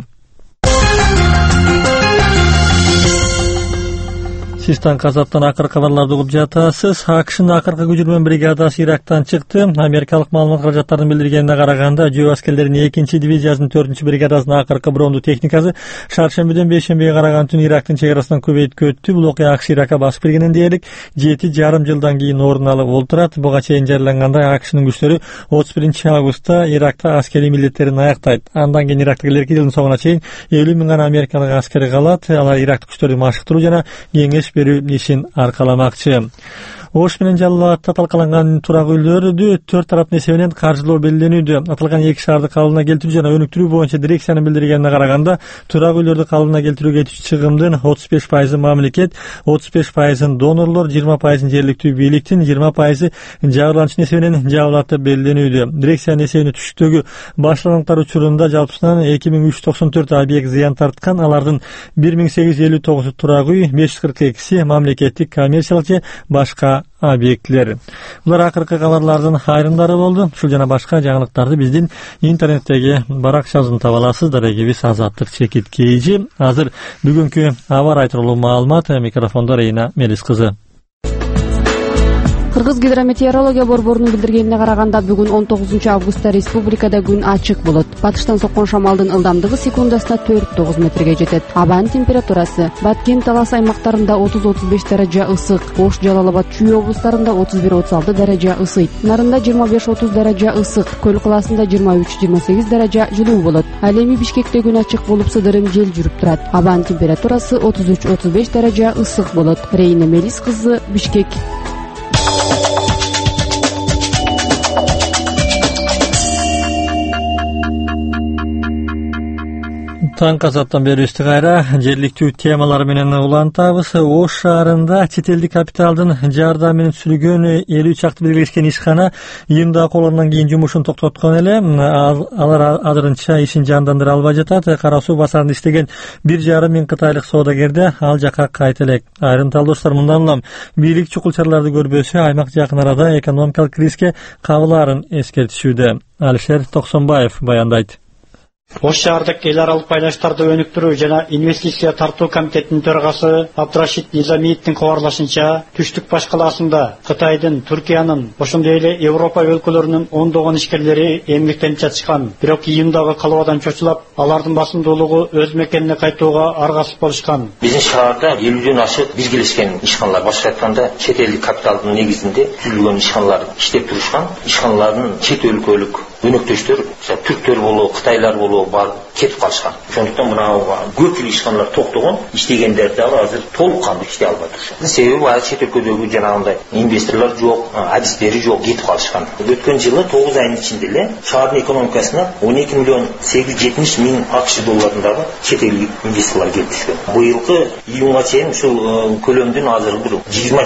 Сиз таңкы Азаттан акыркы кабарларды угуп жатасыз. АКШнын акыркы көчүрмөн бригадасы Ирактан чыкты. Америкалык маалымат каражаттарын билдиргенине караганда, жөө аскерлеринин 2 дивизиясынын 4 бригадасынын акыркы брондуу техникасы шаршембиден бейшембиге караган түнү Ирактын чек арасынан көбөйүп өттү. Бул окуя АКШ Иракка басып киргенден дээрлик 7,5 жылдан кийин орун алып олтурат. Буга чейин жарыялангандай АКШнын күчтөрү 31 августта Иракта аскерий милдеттерин аяктайт. Андан кийин Ирактагы 2 жылдын соңуна чейин 50 000 гана америкалык аскер калат. Алар Ирактык күчтөрдү машыктыруу жана кеңеш берүү ишин аркаламакчы. Ош менен Жалал-Абадта талкаланган турак үйлөрдү 4 тараптын эсебинен каржылоо белгиленүүдө. Аталган 2 шаарды калыбына келтирүү жана өнүктүрүү боюнча дирекциянын билдиргенине караганда, турак үйлөрдү калыбына келтирүүгө кетүүчү чыгымдын 35% мамлекет, 35% донорлор, 20% жергиликтүү бийликтин, 20% жабырлануучунун эсебинен жабылат деп белгиленүүдө. Дирекциянын эсебине түштүктөгү башталгандыктар учурунда жалпысынан 2394 объект зыян тарткан. Алардын 1859 турак үй, 542 мамлекеттик, коммерциялык же башка объектилер. Булар акыркы кабарлардын айрымдары болду. Ушул жана башка жаңылыктарды биздин интернеттеги баракчабыздан таба аласыз. Дарегибиз Азаттык чекит KG. Азыр бүгүнкү аба ырайы тууралуу маалымат. Микрофондо Рейна Мелис кызы. Кыргыз гидрометеорология борборунун билдиргенине караганда бүгүн 19 августта республикада күн ачык болот. Батыштан соккон шамалдын ылдамдыгы секундасына 4-9 метрге жетет. Абанын температурасы Баткен Талас аймактарында 30-35 даража ысык, Ош, Жалал Абад, Чүй облустарында 31-36 даража ысыйт. Нарында 25-30 даража ысык, Көл калаасында 23-28 даража жылуу болот. Ал эми Бишкекте күн ачык болуп сыдырым жел жүрүп турат. Абанын температурасы 33-35 даража ысык болот. Рейна Мелис кызы, Бишкек. Таңкы сааттан бери үстү кайра жергиликтүү темалар менен улантабыз. Ош шаарында чет элдик капиталдын жардамы менен сүргөн 50 чакты белгилешкен ишкана июнда колондон кийин жумушун токтоткон эле. Алар азырынча ишин жандандыра албай жатат. Кара Суу базарында иштеген 1,5 миң кытайлык соодагерди ал жака кайта элек. Айрым талдоочулар мындан улам бийлик чукулчарларды көрбөсө аймак жакын арада экономикалык кризиске кабылаарын эскертишүүдө. Алишер Токсонбаев баяндайт. Ош шаардык эл аралык байланыштарды өнүктүрүү жана инвестиция тартуу комитетинин төрагасы Абдрашид Низамиевдин кабарлашынча, түштүк баш калаасында Кытайдын, Түркиянын, ошондой эле Европа өлкөлөрүнүн ондогон ишкерлери эмгектенип жатышкан. Бирок июндагы калыбадан чочулап, алардын басымдуулугу өз мекенине кайтууга аргасыз болушкан. Биздин шаарда 50ден ашык биргелешкен ишканалар, башка айтканда чет элдик капиталдын негизинде түзүлгөн ишканалар иштеп турушкан. Ишканалардын чет өлкөлүк өнөктөштөр, түрктөр болобу, кытайлар болобу бар кетип калышкан. Ошондуктан мына көп эл ишканалар токтогон, иштегендер дагы азыр толук кандуу иштей албай турушат. Себеби ал чет өлкөдөгү жанагындай инвесторлор жок, адистери жок, кетип калышкан. Өткөн жылы 9 айдын ичинде эле шаардын экономикасына 12 миллион 870 миң АКШ долларындагы чет элдик инвесторлор келип түшкөн. Быйылкы июнга чейин ушул көлөмдүн азыр бир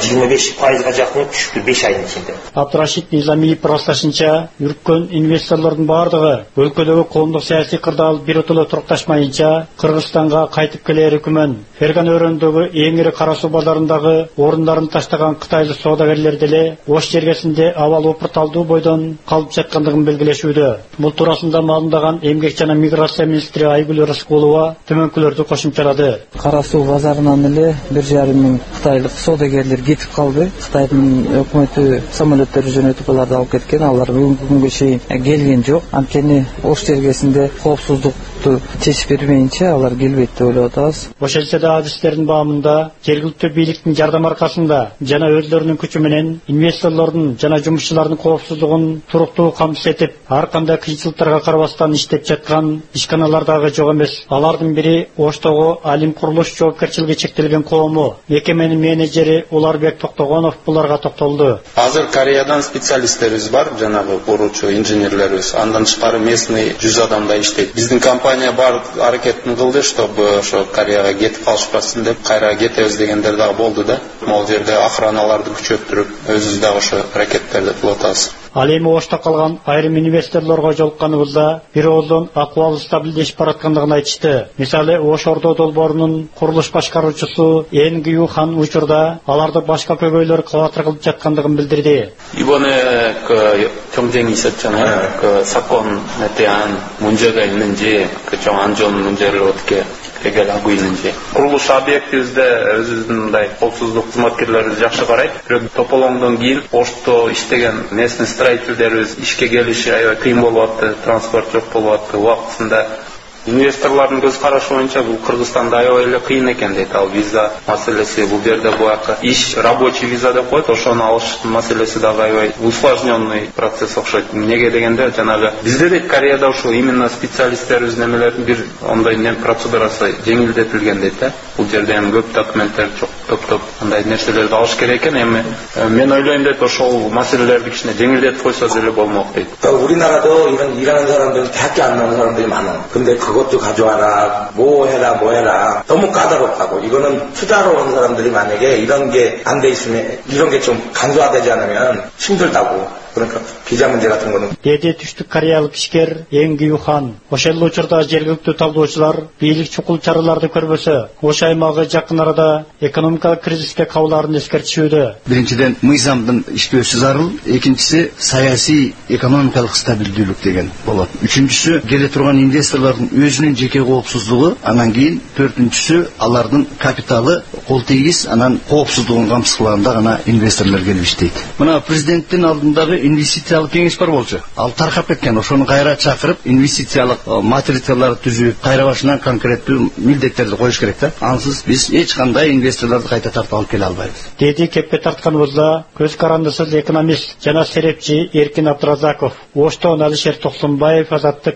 20-25% жакын түшүптү 5 айдын ичинде. Абдрашид Низамиев раслашынча, үрккөн инвесторлордун бардыгы өлкөдөгү коомдук саясий кырдаал биротоло турукташмайынча Кыргызстанга кайтып келери күмөн. Ферган өрөөндөгү эң ири Кара Суу базарындагы орундарын таштаган кытайлык соодагерлер деле Ош жергесинде абал опурталдуу бойдон калып жаткандыгын белгилешүүдө. Бул туурасында маалымдаган эмгек жана миграция министри Айгүл Рыскулова төмөнкүлөрдү кошумчалады. Кара Суу базарынан эле 1,5 миң кытайлык соодагерлер кетип калды. Кытайдын өкмөтү самолеттер жөнөтүп аларды алып кеткен. Алар бүгүнгү чейин келген жок. Анткени Ош жергесинде коопсуздукту чечип бермейинче алар келбейт деп ойлоп атабыз. Ошентсе да адистердин баамында жергиликтүү бийликтин жардам аркасында жана өздөрүнүн күчү менен инвесторлордун жана жумушчулардын коопсуздугун туруктуу камсыз этип, ар кандай кыйынчылыктарга карабастан иштеп жаткан ишканалар дагы жок эмес. Алардын бири Оштогу Алим курулуш жоопкерчилиги чектелген коому мекеменин менеджери Уларбек Токтогонов буларга токтолду. Азыр Кореядан специалисттерибиз бар, жанагы куручу инженерлерибиз. Андан тышкары местный 100 адамдай иштейт. Биздин компания бар аракетин кылды, чтобы ошо Кореяга кетип калышпасын деп, кайра кетебиз дегендер дагы болду да. Могу жерде охраналарды күчөттүрүп, өзүбүз дагы ошо аракеттерди кылып атабыз. Ал эми Ошто калган айрым инвесторлорго жолукканыбызда бир ооздон акыбалы стабилдешип бараткандыгын айтышты. Мисалы, Ош Ордо долбоорунун курулуш башкаруучусу Энгю Хан учурда аларды башка көбөйлөр кылатыр кылып жаткандыгын билдирди. 이번에 그 경쟁이 있었잖아요. 그 사건에 대한 문제가 있는지, 그 좀 안 좋은 문제를 어떻게 해결하고 있는지. Курулуш объектибизде өзүбүздүн мындай коопсуздук кызматкерлери жакшы карайт. Бирок тополоңдон кийин Ошто иштеген местный строительдерибиз ишке келиши аябай кыйын болуп атты, транспорт жок болуп атты убактысында. Инвесторлордун көз карашы боюнча бул Кыргызстанда аябай эле кыйын экен дейт. Ал виза маселеси, бул жерде буяка иш рабочий виза деп коет, ошону алыш маселеси дагы аябай усложненный процесс окшойт. Эмнеге дегенде, жанагы бизде дейт Кореяда ушул именно специалисттерибиз немелердин бир ондай процедурасы жеңилдетилген дейт да. Бул жерде эми көп документтер жок, топ андай нерселерди алыш керек экен. Эми мен ойлойм дейт, ошол маселелерди кичине жеңилдетип койсо деле болмок дейт. 우리나라도 이런 일하는 사람들은 대학교 안 나온 사람들이 많아. 근데 그것도 가져와라, 뭐 해라. 너무 까다롭다고. 이거는 투자로 온 사람들이 만약에 이런 게 안 돼 있으면, 이런 게 좀 간소화되지 않으면 힘들다고. 그러니까 비자 문제 같은 거는 деди түштүк кореялык ишкер Энгю Хан. Ошол учурда жергиликтүү талдоочулар бийлик чукул чараларды көрбөсө, Ош аймагы жакын арада экономикалык кризиске кабылаарын эскертишүүдө. Биринчиден мыйзамдын иштөөсү зарыл, экинчиси саясий экономикалык стабилдүүлүк деген болот. Үчүнчүсү келе турган инвесторлордун өзүнүн жеке коопсуздугу, анан кийин төртүнчүсү алардын капиталы кол тийгиз, анан коопсуздугун камсыз кылганда гана инвесторлор келип иштейт. Мына президенттин алдындагы инвестициялык кеңеш бар болчу. Ал таркап кеткен. Ошону кайра чакырып, инвестициялык материалдар түзүп, кайра башынан конкреттүү милдеттерди коюш керек да. Ансыз биз эч кандай инвесторлорду кайта тартып алып келе албайбыз. Деди кепке тартканыбызда көз карандысыз экономист жана серепчи Эркин Абдыразаков, Оштон Алишер Токсонбаев, Азаттык.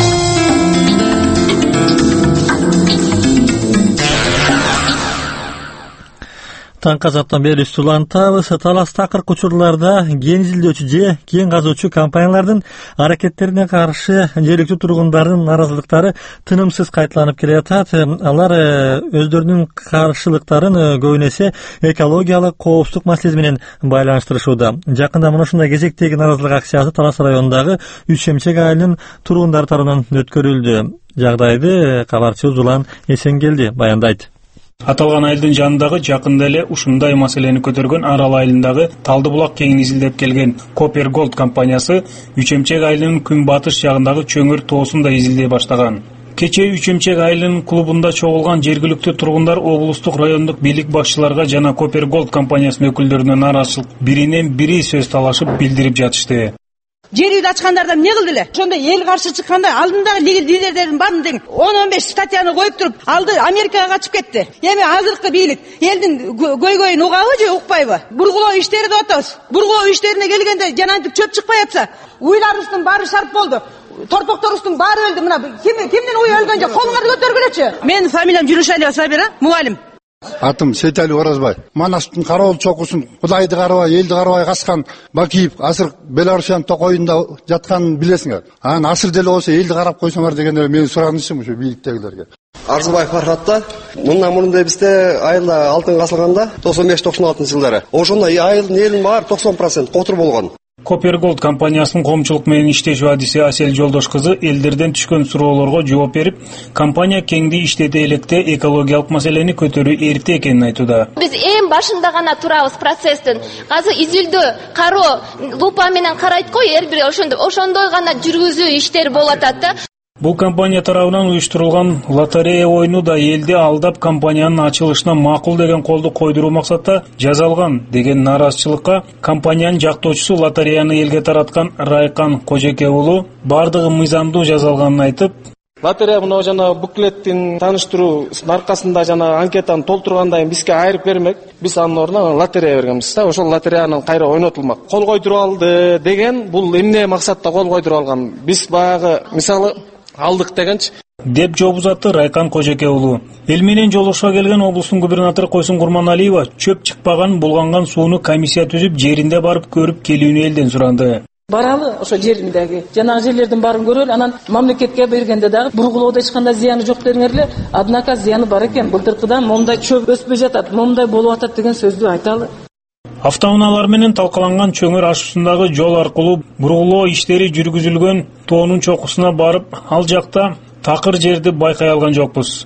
Таңкы азаптан бери үстүлантабыз. Талас такыр учурларда кен изилдөөчү же кен казуучу компаниялардын аракеттерине каршы жергиликтүү тургундардын наразылыктары тынымсыз кайталанып келе жатат. Алар өздөрүнүн каршылыктарын көбүн эсе экологиялык коопсуздук маселеси менен байланыштырышууда. Жакында мына ушундай кезектеги наразылык акциясы Талас районундагы Үч-Эмчек айылынын тургундары тарабынан өткөрүлдү. Жагдайды кабарчыбыз Улан Эсенгелди баяндайт. Аталган айылдын жанындагы жакында эле ушундай маселени көтөргөн Арал айылындагы Талдыбулак кенин изилдеп келген Copper Gold компаниясы Үч-Эмчек айылынын күнбатыш жагындагы чөңөр тоосун да изилдей баштаган. Кечээ Үч-Эмчек айылынын клубунда чогулган жергиликтүү тургундар облустук райондук бийлик башчыларга жана Copper Gold компаниясынын өкүлдөрүнө нааразычылык биринен бири сөз талашып билдирип жатышты. Жер үйдү ачкандардан эмне кылды эле? Ошондой эл каршы чыкканда алдындагы лидерлердин баарын тең 10-15 статьяны коюп туруп, алды Америкага качып кетти. Эми азыркы бийлик элдин көйгөйүн угабы же укпайбы? Бургулоо иштери деп атабыз. Бургулоо иштерине келгенде жанантип чөп чыкпай атса, уйларыбыздын баары шарп болду. Торпокторубуздун баары өлдү. Мына кимдин уй өлгөн жок? Колуңарды көтөргүлөчү. Менин фамилиям Жүнүшалиева Сабира, мугалим. Атым Сейтали Оразбай. Манастын кароол чокусун Кудайды карабай, элди карабай каскан Бакиев азыр Белорусиянын токоюнда жатканын билесиңер. Анан азыр деле болсо элди карап койсоңор дегенде менин суранышым ушу бийликтегилерге. Арзыбай Фархатта мындан мурун бизде айылда алтын казылганда 95-96 жылдары. Ошондо айылдын элинин баары 90% котур болгон. Copper Gold компаниясынын коомчулук менен иштешүү адиси Асел Жолдош кызы элдерден түшкөн суроолорго жооп берип, компания кеңди иштете электе экологиялык маселени көтөрүү эрте экенин айтууда. Биз эң башында гана турабыз процесстин. Азыр изилдөө, кароо, лупа менен карайт го, эр бир ошондой гана жүргүзүү иштери болуп атат да. Бул компания тарабынан уюштурулган лотерея оюну да элди алдап компаниянын ачылышына макул деген колду койдуруу максатта жасалган деген нааразычылыкка компаниянын жактоочусу лотереяны элге тараткан Райкан Кожеке уулу бардыгы мыйзамдуу жасалганын айтып, лотерея мына жана буклеттин тааныштыруунун аркасында жана анкетаны толтургандан кийин бизге айырып бермек. Биз анын ордуна лотерея бергенбиз да. Ошол лотереянын кайра ойнотулмак. Кол койдуруп алды деген бул эмне максатта кол койдуруп алган? Биз баягы мисалы алдык дегенчи деп жооп узатты Райкан Кожеке уулу. Эл менен жолугушууга келген облустун губернатору Койсун Курманалиева чөп чыкпаган булганган сууну комиссия түзүп, жеринде барып көрүп келүүнү элден суранды. Баралы ошо жериндеги жанагы жерлердин баарын көрөлү, анан мамлекетке бергенде дагы бургулоодо эч кандай зыяны жок деңер эле, однако зыяны бар экен. Былтыркыдан момундай чөп өспөй жатат, момундай болуп атат деген сөздү айталы. Автоунаалар менен талкаланган чөңөр ашуусундагы жол аркылуу бургулоо иштери жүргүзүлгөн тоонун чокусуна барып, ал жакта такыр жерди байкай алган жокпуз.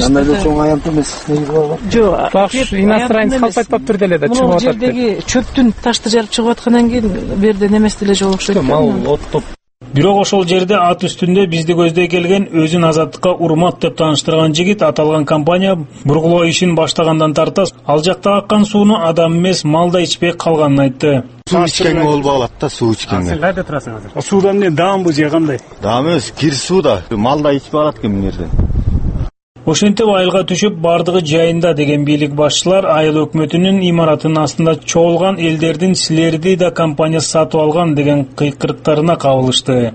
Жок, бакш иностранец калп айтпаптыр деле да чыгып атат. Жердеги чөптүн ташты жарып чыгып аткандан кийин берден эмес деле жол окшойт. Мал оттоп. Бирок ошол жерде ат үстүндө бизди көздөй келген өзүн азаттыкка урмат деп тааныштырган жигит аталган компания бургулоо ишин баштагандан тарта ал жакта аккан сууну адам эмес мал да ичпей калганын айтты. Суу ичкенге болуп алат да, суу ичкенге. Сен кайда турасың азыр? Суудан эмне даамбы же кандай? Даам эмес, кир сууда. Мал да ичпей алат экен бул жерден. Ошентип айылга түшүп бардыгы жайында деген бийлик башчылар айыл өкмөтүнүн имаратынын астында чогулган элдердин силерди да компаниясы сатып алган деген кыйкырыктарына кабылышты.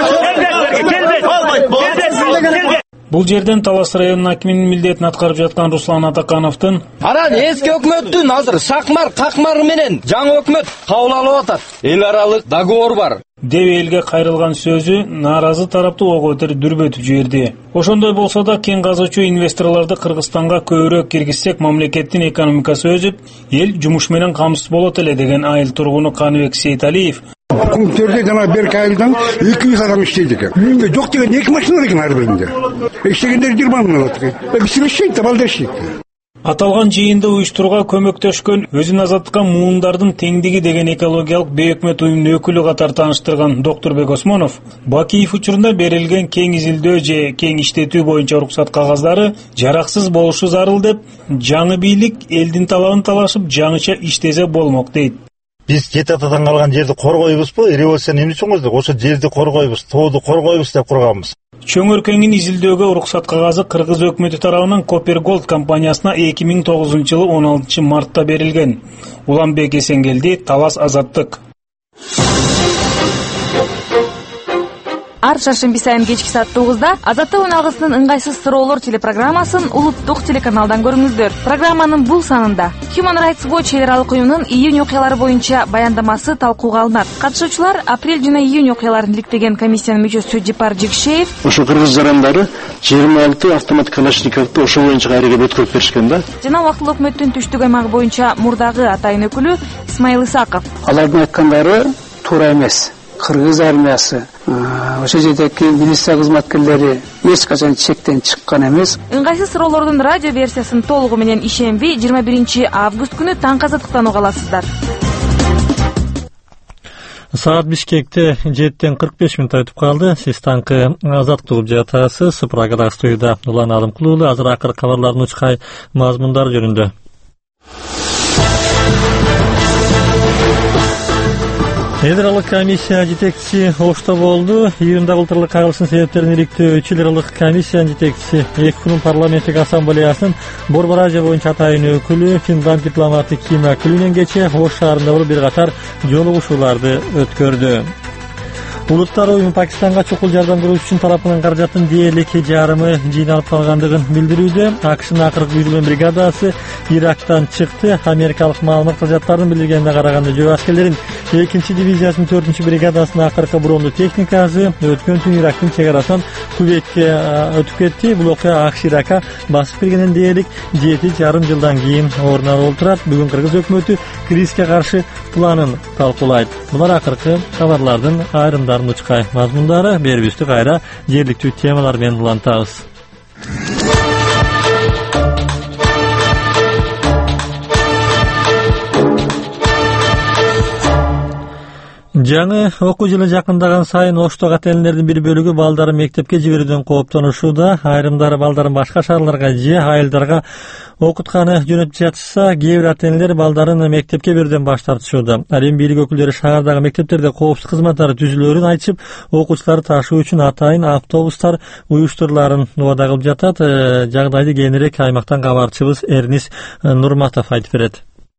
Бул жерден Талас районунун акиминин милдетин аткарып жаткан Руслан Атакановдун анан эски өкмөттүн азыр сакмар какмары менен жаңы өкмөт кабыл алып атат. Эл аралык договор бар деп элге кайрылган сөзү нааразы тарапты ого көтөрүп дүрбөтүп жиберди. Ошондой болсо да кен казуучу инвесторлорду Кыргызстанга көбүрөөк киргизсек мамлекеттин экономикасы өсүп, эл жумуш менен камсыз болот эле деген айыл тургуну Каныбек Сейталиев Пункттерде жана берки айылдан 200 адам иштейт экен. Үйүндө жок деген 2 машина бар экен ар биринде. Иштегендер 20 миң алат экен. Бизге иштейт да балдар иштейт. Аталган жыйынды уюштурууга көмөктөшкөн өзүн азаттыкка муундардын теңдиги деген экологиялык бейөкмөт уюмдун өкүлү катары тааныштырган Доктурбек Осмонов Бакиев учурунда берилген кең изилдөө же кең иштетүү боюнча уруксат кагаздары жараксыз болушу зарыл деп, жаңы бийлик элдин талабын талашып жаңыча иштесе болмок дейт. Биз жети атадан калган жерди коргойбузбу? Революция эмне үчүн кылдык? Ошо жерди коргойбуз, тооду коргойбуз деп курганбыз. Чөңөркөңүн изилдөөгө уруксат кагазы Кыргыз өкмөтү тарабынан Copper Gold компаниясына 2009-жылы 16-мартта берилген. Уланбек Эсенгелди, Талас Азаттык. Ар шаршемби сайын кечки саат 9-да Азаттык үналгысынын ыңгайсыз суроолор телепрограммасын улуттук телеканалдан көрүңүздөр. Программанын бул санында Human Rights Watch эл аралык уюмунун июнь окуялары боюнча баяндамасы талкууга алынат. Катышуучулар апрель жана июнь окуяларын иликтеген комиссиянын мүчөсү Жипар Жикшеев ошо кыргыз жарандары 26 автомат калашниковду ошо боюнча кайрыгып өткөрүп беришкен да. Жана убактылуу өкмөттүн түштүк аймагы боюнча мурдагы атайын өкүлү Исмаил Исаков. Алардын айткандары туура эмес. Кыргыз армиясы, ошо жердеги милиция кызматкерлери эч качан чектен чыккан эмес. Ыңгайсыз суроолордун радио версиясын толугу менен ишемби 21 август күнү таң Азаттыктан уга аласыздар. Саат Бишкекте 7:45 өтүп калды. Сиз таңкы Азаттык угуп жатасыз. Программада студияда Улан Алымкулуу. Азыр акыркы кабарлардын учкай мазмундары жөнүндө. Эл аралык комиссия жетекчиси Ошто болду. Июнда былтырлык кагылыштын себептерин иликтөө үчүн эл аралык комиссиянын жетекчиси эки күнүн парламенттик ассамблеясынын Борбор Азия боюнча атайын өкүлү Финланд дипломаты Кима Күлүнен кече Ош шаарында болуп бир катар жолугушууларды өткөрдү. Улуттар уюму Пакистанга чукул жардам көрсөтүү үчүн тарапынан каражаттын дээрлик жарымы жыйналып калгандыгын билдирүүдө. АКШнын акыркы жүзүлгөн бригадасы Ирактан чыкты. Америкалык маалымат кызматтарынын билдиргенине караганда жөө аскерлерин 2-дивизиясынын 4-бригадасынын акыркы бронду техникасы өткөн түнү Ирактын чек арасынан Кувейтке өтүп кетти. Бул окуя АКШ Иракка басып киргенден дээрлик 7,5 жылдан кийин орун алып турат. Бүгүн Кыргыз өкмөтү кризиске каршы планын талкуулайт. Булар акыркы кабарлардын айрымдары учкай мазмундары. Бербүздү кайра жергиликтүү темалар менен улантабыз. Жаңы окуу жылы жакындаган сайын Ошто ата-энелердин бир бөлүгү балдарын мектепке жиберүүдөн кооптонушууда. Айрымдары балдарын башка шаарларга же айылдарга окутканы жөнөтүп жатышса, кээ бир ата-энелер балдарын мектепке берүүдөн баш тартышууда. Ал эми бийлик өкүлдөрү шаардагы мектептерде коопсуздук кызматтары түзүлөөрүн айтышып, окуучуларды ташуу үчүн атайын автобустар уюштуруларын убада кылып жатат. Жагдайды кийинирээк аймактан кабарчыбыз Эрнис Нурматов айтып берет.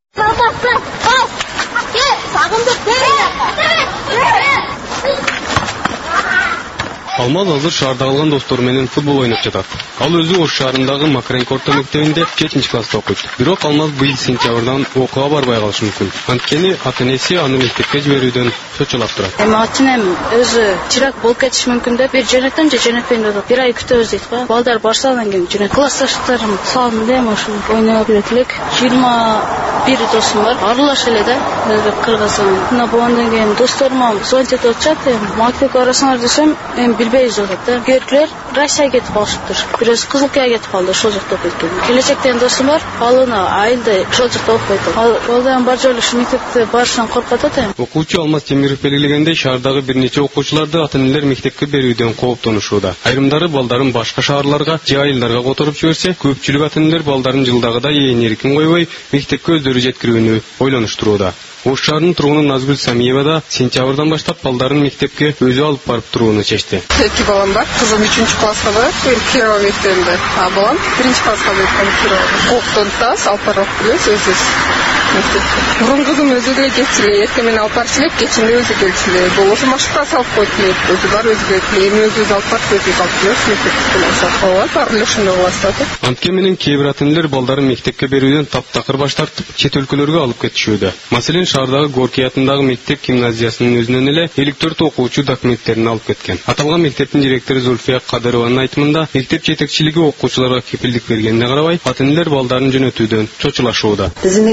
Алмаз азыр шаарда калган достору менен футбол ойноп жатат. Ал өзү Ош шаарындагы Макренко орто мектебинде 7-класста окуйт. Бирок Алмаз быйыл сентябрдан окууга барбай калышы мүмкүн. Анткени ата-энеси аны мектепке жиберүүдөн чочулап турат. Ачынем өзү чирак болуп кетиши мүмкүн деп, бир жөнөтөм же жөнөтпөйм деп бир ай күтөбүз дейт го. Балдар барса анан кийин жөнөт. Классташтарым салдым да, ошо ойноп элек 21 досум бар. Аралаш эле да, Кыргызстан. Мына бугандан кийин досторума звонить этип атышат, мектепке барасыңар десем, билбейбиз деп. Көркүлөр Россияга кетип калышыптыр. Бирөөсү Кызылкаяга кетип калды, ошол жакта окуйт экен. Келечектен досум бар, ал айылда ошол жакта окуйт. Балдар бар жолу ушу мектепке барышынан коркуп атат. Окуучу Алмаз Темиров белгилегендей, шаардагы бир нече окуучуларды ата-энелер мектепке берүүдөн кооптонушууда. Айрымдары балдарын башка шаарларга же айылдарга которуп жиберсе, көпчүлүк ата-энелер балдарын жылдагыдай эркин койбой, мектепке өздөрү жеткирүүнү ойлонуштурууда. Ош шаарынын тургуну Назгүл Самиева да сентябрдан баштап балдарын мектепке өзү алып барып турууну чечти. Эки балам бар. Кызым 3-класска барат, Кирова мектебинде. А балам 1-класска барат, Кирова. Октон тас алып барып келебиз өзүбүз. Бурун кызым өзү деле кетчү эле, эртең менен алып барчу элек, кечинде өзү келчү эле. Болбосо машыкка салып койчу элек, өзү бар өзү келчү эле. Эми өзүбүз алып барып өзүбүз алып келебиз мектепке. Ооба, баары эле ошондой кыласыздар. Антке менен кээ бир ата-энелер балдарын мектепке берүүдөн таптакыр баш тартып, чет өлкөлөргө алып кетишүүдө. Маселен, шаардагы Горький атындагы мектеп гимназиясынын өзүнөн эле 54 окуучу документтерин алып кеткен. Аталган мектептин директору Зульфия Кадырованын айтымында, мектеп жетекчилиги окуучуларга кепилдик бергенине карабай, ата-энелер балдарын жөнөтүүдөн чочулашууда. Биздин мектеп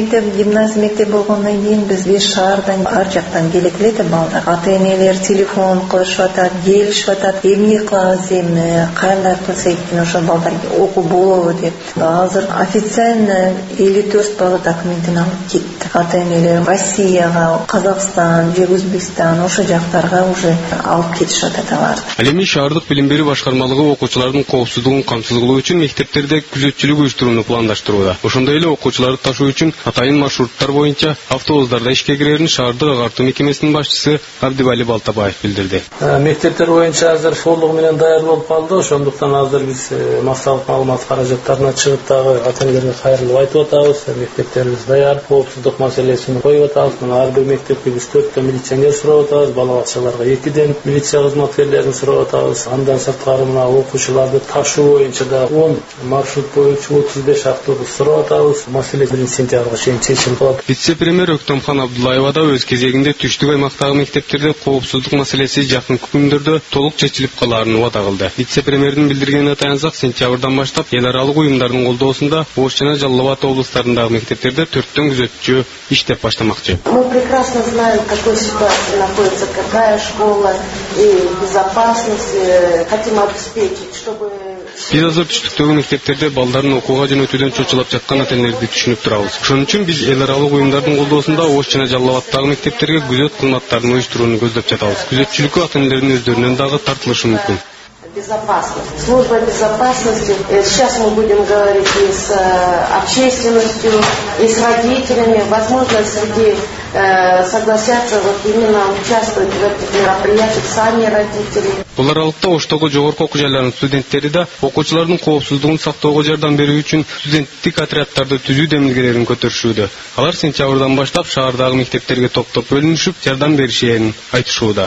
гимназия мектеп болгондон кийин биз 5 шаардан ар жактан келет эле балдар. Ата-энелер телефон кылышып атат, келишип атат, эмне кылабыз эми, кандай кылсак экен ошо балдарга окуу болобу деп. Азыр официально 54 бала документин алып кетти. Ата-энелер Россияга, Казакстан, же Өзбекстан ошо жактарга уже алып кетишип атат аларды. Ал эми шаардык билим берүү башкармалыгы окуучулардын коопсуздугун камсыздоо үчүн мектептерде күзөтчүлүк уюштурууну пландаштырууда. Ошондой эле окуучуларды ташуу үчүн атайын маршруттар боюнча автобустарда ишке кирерин шаардык агартуу мекемесинин башчысы Абдибали Балтабаев билдирди. Мектептер боюнча азыр толугу менен даяр болуп калды. Ошондуктан азыр биз массалык маалымат каражаттарына чыгып дагы ата-энелерге кайрылып айтып атабыз. Мектептерибиз даяр, коопсуздук маселесин коюп атабыз. Мына ар бир мектепке биз 4 милиционер сурап атабыз, бала бакчаларга 2 милиция кызматкерлерин сурап атабыз. Андан сырткары мына окуучуларды ташуу боюнча да 10 маршрут боюнча 35 автобус сурап атабыз. Маселе 1-сентябрга чейин чечилип калат. Вице-премьер Өктөмхан Абдуллаева да өз кезегинде түштүк аймактагы мектептерде коопсуздук маселеси жакын күндөрдө толук чечилип каларын убада кылды. Вице-премьердин билдиргенине таянсак, сентябрдан баштап эл аралык уюмдардын колдоосунда Ош жана Жалал Абад облустарындагы мектептерде 4 күзөтчү иштеп баштамакчы. Мы прекрасно знаем, в какой ситуации находится какая школа и безопасность хотим обеспечить, чтобы Биз азыр түштүктөгү мектептерде балдардын окууга жөнөтүүдөн чочулап жаткан ата-энелерди түшүнүп турабыз. Ошон үчүн биз эл аралык уюмдардын колдоосунда Ош жана Жалал Абадтагы мектептерге күзөт кызматтарын уюштурууну көздөп жатабыз. Күзөтчүлүккө ата-энелердин өздөрүнөн дагы тартылышы мүмкүн. Безопасность. Служба безопасности. Сейчас мы будем говорить и с общественностью, и с родителями. Возможно, среди согласятся вот именно участвовать в этих мероприятиях сами родители. Бул аралыкта Оштогу жогорку окуу жайларынын студенттери да окуучулардын коопсуздугун сактоого жардам берүү үчүн студенттик отряддарды түзүү демилгелерин көтөрүшүүдө. Алар сентябрдан баштап шаардагы мектептерге топтоп бөлүнүшүп, жардам беришерин айтышууда.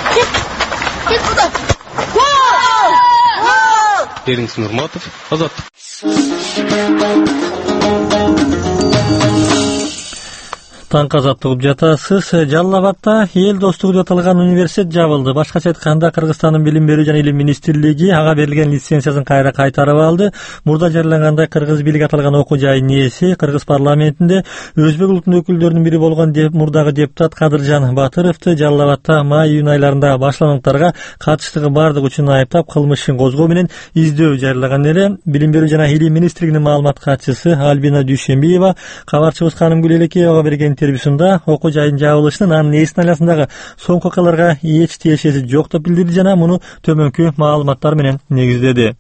Эринс Нурматов, Азаттык. Таңкы Азаттык угуп жатасыз. Жалал Абадта эл достугу деп аталган университет жабылды. Башкача айтканда, Кыргызстандын билим берүү жана илим министрлиги ага берилген лицензиясын кайра кайтарып алды. Мурда жарыялангандай Кыргыз бийлиги аталган окуу жайынын ээси Кыргыз парламентинде өзбек улутунун өкүлдөрүнүн бири болгон мурдагы депутат Кадыржан Батыровду Жалал Абадта май-июнь айларында башланыктарга катыштыгы бардыгы үчүн айыптап кылмыш ишин козгоо менен издөө жарыялаган эле. Билим берүү жана илим министрлигинин маалымат катчысы Альбина Дүйшөнбиева кабарчыбыз Канымгүл Элекеева берген интервьюсунда окуу жайын жабылышынын анын эсин айласындагы соңку окуяларга эч тиешеси жок деп билдирди жана муну төмөнкү маалыматтар менен негиздеди.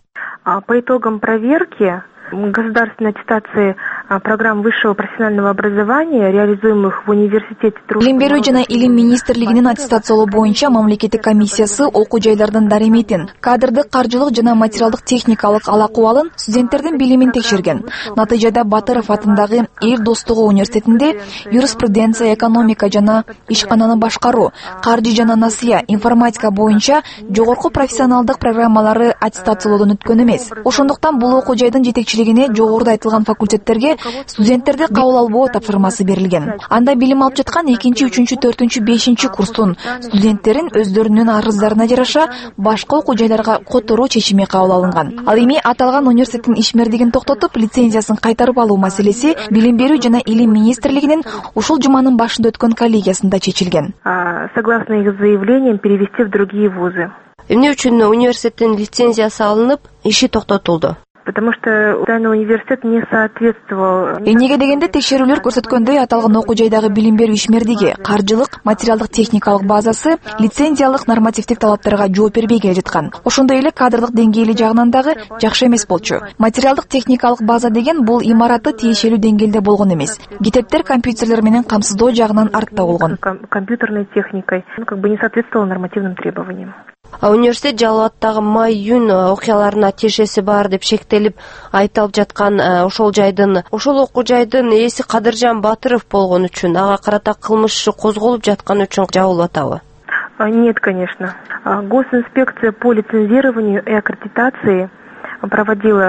По итогам проверки государственной аттестации программ высшего профессионального образования, реализуемых в университете труда. Билим берүү жана илим министрлигинин аттестациялоо боюнча мамлекеттик комиссиясы окуу жайлардын дареметин, кадрдык, каржылык жана материалдык техникалык ал-акыбалын, студенттердин билимин текшерген. Натыйжада Батыров атындагы Эл достугу университетинде юриспруденция, экономика жана ишкананы башкаруу, каржы жана насыя, информатика боюнча жогорку профессионалдык программалары аттестациялоодон өткөн эмес. Ошондуктан бул окуу жайдын жетекчилигине жогоруда айтылган факультеттерге студенттерди кабыл албоо тапшырмасы берилген. Анда билим алып жаткан 2-чи, 3-чү, 4-чү, 5-чи курстун студенттерин өздөрүнүн арыздарына жараша башка окуу жайларга которуу чечими кабыл алынган. Ал эми аталган университеттин ишмердигин токтотуп, лицензиясын кайтарып алуу маселеси билим берүү жана илим министрлигинин ушул жуманын башында өткөн коллегиясында чечилген. Согласно их заявлениям, перевести в другие вузы. Эмне үчүн университеттин лицензиясы алынып, иши токтотулду? Потому что данный университет не соответствовал. Эмнеге дегенде текшерүүлөр көрсөткөндөй аталган окуу жайдагы билим берүү ишмердиги, каржылык, материалдык техникалык базасы лицензиялык нормативдик талаптарга жооп бербей келе жаткан. Ошондой эле кадрлык деңгээли жагынан дагы жакшы эмес болчу. Материалдык техникалык база деген бул имараты тиешелүү деңгээлде болгон эмес. Гитептер компьютерлер менен камсыздоо жагынан артта болгон. Компьютерной техникой, не соответствовало нормативным требованиям. Университет Жалал Абадтагы май-июнь окуяларына тиешеси бар деп шектелип айтылып жаткан ошол окуу жайдын ээси Кадыржан Батыров болгон үчүн ага карата кылмыш иши козголуп жаткан үчүн жабылып атабы? Нет, конечно. Госинспекция по лицензированию и аккредитации проводила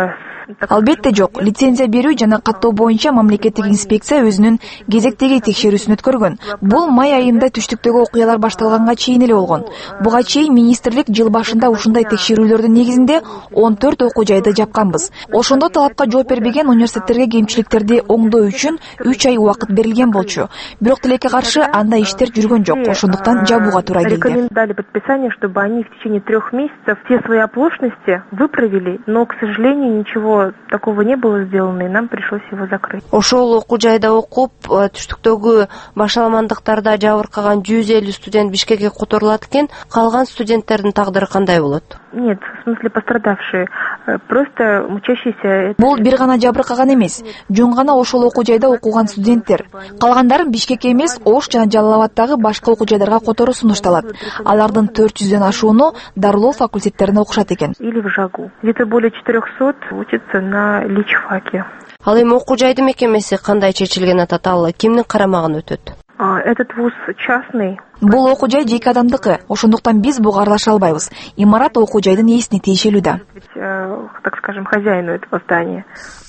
Албетте жок. Лицензия берүү жана каттоо боюнча мамлекеттик инспекция өзүнүн кезектеги текшерүүсүн өткөргөн. Бул май айында түштүктөгү окуялар башталганга чейин эле болгон. Буга чейин министрлик жыл башында ушундай текшерүүлөрдүн негизинде 14 окуу жайды жапканбыз. Ошондо талапка жооп бербеген университеттерге кемчиликтерди оңдоо үчүн 3 ай убакыт берилген болчу. Бирок тилекке каршы анда иштер жүргөн жок. Ошондуктан жабууга туура келди. Рекомендовали подписание, чтобы они в течение 3 месяцев все свои оплошности выправили, но, к сожалению, ничего такого не было сделано, и нам пришлось его закрыть. Ошол окуу жайда окуп, түштүктөгү башаламандыктарда жабыркаган 150 студент Бишкекке которулат экен. Калган студенттердин тагдыры кандай болот? Нет, в смысле пострадавшие, просто учащиеся. Бул бир гана жабыркаган эмес, жөн гана ошол окуу жайда окуган студенттер. Калгандарын Бишкекке эмес, Ош жана Жалал Абадтагы башка окуу жайдарга которуу сунушталат. Алардын 400дөн ашууну дарылоо факультеттерине окушат экен. Или в ЖАГУ. Где-то более 400 учатся на личфаке. Ал эми окуу жайдын мекемеси кандай чечилген атат? Ал кимдин карамагына өтөт? Этот вуз частный. Бул окуу жай жеке адамдыкы. Ошондуктан биз буга аралаша албайбыз. Имарат окуу жайдын ээсине тиешелүү да. Так скажем, хозяину этого здания.